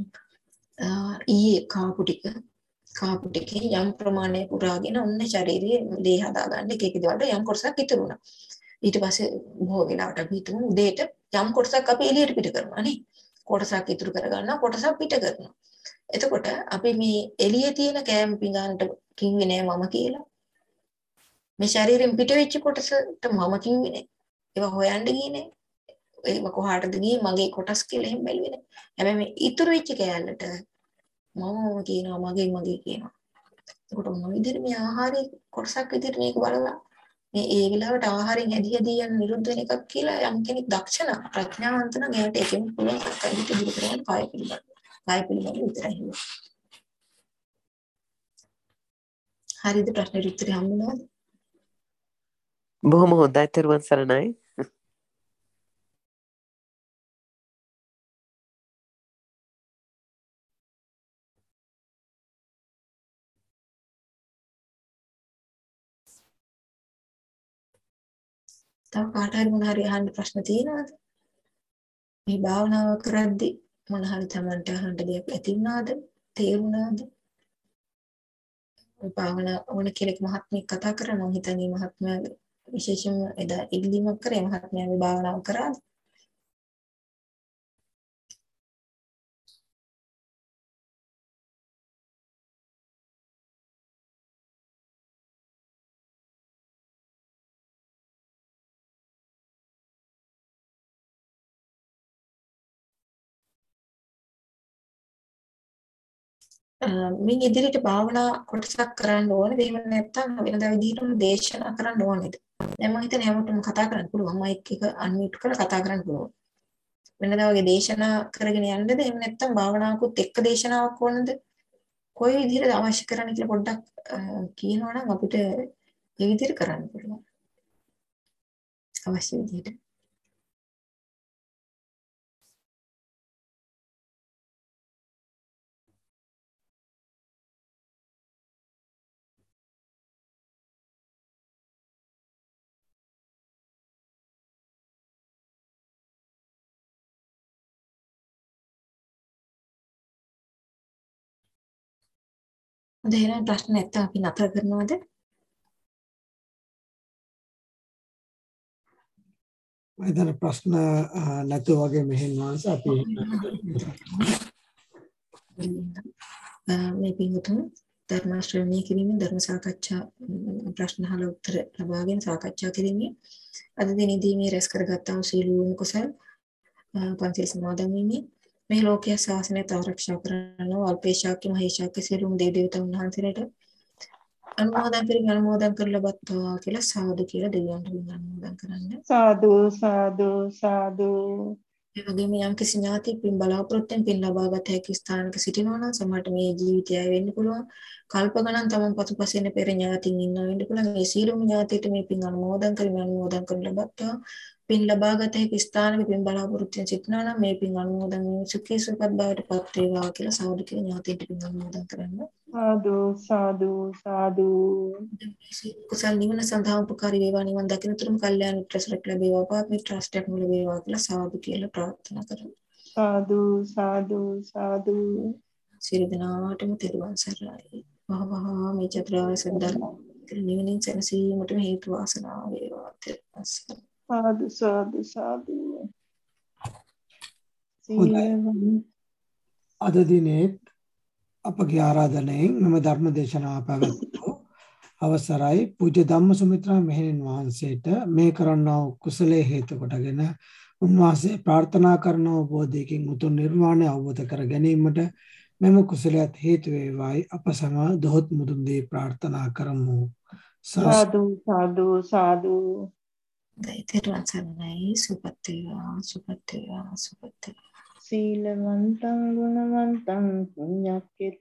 ඊයේ කාපු ටික කාපු ටිකේ යම් ප්‍රමාණයක් උරාගෙන ඔන්න ශරීරයේ දේ හදාගන්න එක එක දේවල්ට යම් කොටසක් ඉතුරු වුණා. ඊට පස්සේ බොහෝ වෙලාවට අපි හිතමු උදේට යම් කොටසක් අපි එළියට පිට කරනවා නේ. කොටසක් ඉතුරු කරගන්නවා කොටසක් පිට කරනවා. එතකොට අපි මේ එළියේ තියෙන කෑම පිඟානට කිව්වේ නෑ මම කියලා. මේ ශරීරයෙන් පිට වෙච්ච කොටසට මම කිව්වේ නෑ. ඒවා හොයන්න ගියේ නෑ. ඒක කොහාටද ගියේ මගේ කොටස් කියලා එහෙම බැලුවේ නෑ. හැබැයි මේ ඉතුරු වෙච්ච කෑල්ලට මම කියනවා මගේ මගේ කියනවා. එතකොට මොන විදිහට මේ ආහාරයේ කොටසක් විදිහට මේක බලලා මේ ඒ වෙලාවට ආහාරයෙන් හැදි හැදි යන නිරුද්ධ වෙන එකක් කියලා යම් කෙනෙක් දක්ෂණ ප්‍රඥාවන්ත නම් එයාට ඒකෙන් පුළුවන් කයිට දුරු කරගන්න කාය පිළිබඳ. කාය පිළිබඳ විතරයි. හරිද ප්‍රශ්නෙට උත්තරය හම්බුණාද? බොහොම හොඳයි තෙරුවන් සරණයි. තව කාට හරි මොන හරි අහන්න ප්‍රශ්න තියෙනවද? මේ භාවනාව කරද්දී මොන හරි තමන්ට අහන්න දෙයක් ඇති වුණාද? තේරුණාද? මේ භාවනාව ඕන කෙනෙක් මහත්මිය කතා කරා මම හිතන්නේ මහත්මයා විශේෂයෙන්ම එදා ඉල්ලීමක් කරේ මහත්මයා මේ භාවනාව කරාද? මින් ඉදිරියට භාවනා කොටසක් කරන්න ඕනද? එහෙම නැත්නම් වෙනදා විදිහටම දේශනා කරන්න ඕනේද? දැන් මම හිතන්නේ හැමෝටම කතා කරන්න පුළුවන්. මයික් එක අන්මියුට් කරලා කතා කරන්න පුළුවන්. වෙනදා වගේ දේශනා කරගෙන යන්නද? එහෙම නැත්නම් භාවනාවකුත් එක්ක දේශනාවක් ඕනද? කොයි විදිහට අවශ්‍ය කරන්න කියලා පොඩ්ඩක් කියනවා නම් අපිට ඒ විදිහට කරන්න පුළුවන්. අවශ්‍ය විදිහට. දෙහින ප්‍රශ්න නැත්නම් අපි නතර කරනවද? මම ප්‍රශ්න නැතුව වගේ මෙහෙන් වහන්ස අපි මේ පිටුතුන් ධර්ම ශ්‍රවණය කිරීමෙන් ධර්ම සාකච්ඡා ප්‍රශ්න අහලා උත්තර ලබාගෙන සාකච්ඡා කිරීමෙන් අද දිනේදී මේ රැස් කරගත්තා වූ සීලූම කුසල් පන්සිල් සමාදන් වීමෙන් මේ ලෝකයේ ශාසනය ආරක්ෂා කරන අල්පේශාක්‍ය මහේශාක්‍ය සියලුම දේව දේවතාවුන් වහන්සේලාට අනුමෝදන් පිළිගන්න අනුමෝදන් කරලබත්වා කියලා සාදු කියලා දෙවියන්ට අනුමෝදන් කරන්න. සාදු සාදු සාදු. ඒ වගේම යම් කිසි ඥාතියෙක් පින් බලාපොරොත්තුෙන් පින් ලබාගත හැකි ස්ථානක සිටිනවා නම් සමහරට මේ ජීවිතය වෙන්න පුළුවන්. කල්ප ගණන් තමන් පසුපසින් පෙර ඥාතියින් ඉන්නවා වෙන්න පුළුවන්. මේ සීලොම ඥාතියට මේ පින් අනුමෝදන් කරමින් අනුමෝදන් කරන ලබත්වා පින් ලබාගත හැකි ස්ථානක පින් බලාපොරොත්තුෙන් සිටිනවා නම් මේ පින් අනුමෝදන් වීම සුඛී සුවපත් භාවයට පත් වේවා කියලා සාදු කියලා ඥාතියට පින් අනුමෝදන් කරන්න. සාදු සාදු සාදු කුසල් නිවන සඳහා උපකාරී වේවා නිවන් දකිනතුරුම කල්යාණ මිත්‍රසරක් ලැබේවා පාප මිත්‍රාශ්‍රයක් ලැබේවා කියලා සාදු කියලා ප්‍රාර්ථනා කරමු. සාදු සාදු සාදු සියලු දෙනාටම තෙරුවන් සරණයි. වහ වහ මේ චතුරාර්ය සත්‍ය ධර්ම නිවනින් සැනසීමටම හේතු වාසනා වේවා. තෙරුවන් සරණයි. සාදු සාදු සාදු සීලවන්ත අද දිනේ අපගේ ආරාධනයෙන් මෙම ධර්ම දේශනාව පැවැත්වූ අවසරයි පූජ්‍ය ධම්මසුමිත්‍රා මෙහෙණින් වහන්සේට මේ කරන්නා වූ කුසලයේ හේතු කොටගෙන උන්වහන්සේ ප්‍රාර්ථනා කරන බෝධියකින් උතුම් නිර්වාණය අවබෝධ කර ගැනීමට මෙම කුසලයට හේතු වේවායි අප සම දොහොත් මුදුන් දී ප්‍රාර්ථනා කරමු. සාදු සාදු සාදු තෙරුවන් සරණයි. සුපත් වේවා සුපත් වේවා සුපත් වේවා. සීලවන්තං ගුණවන්තං පුඤ්ඤක්ඛිත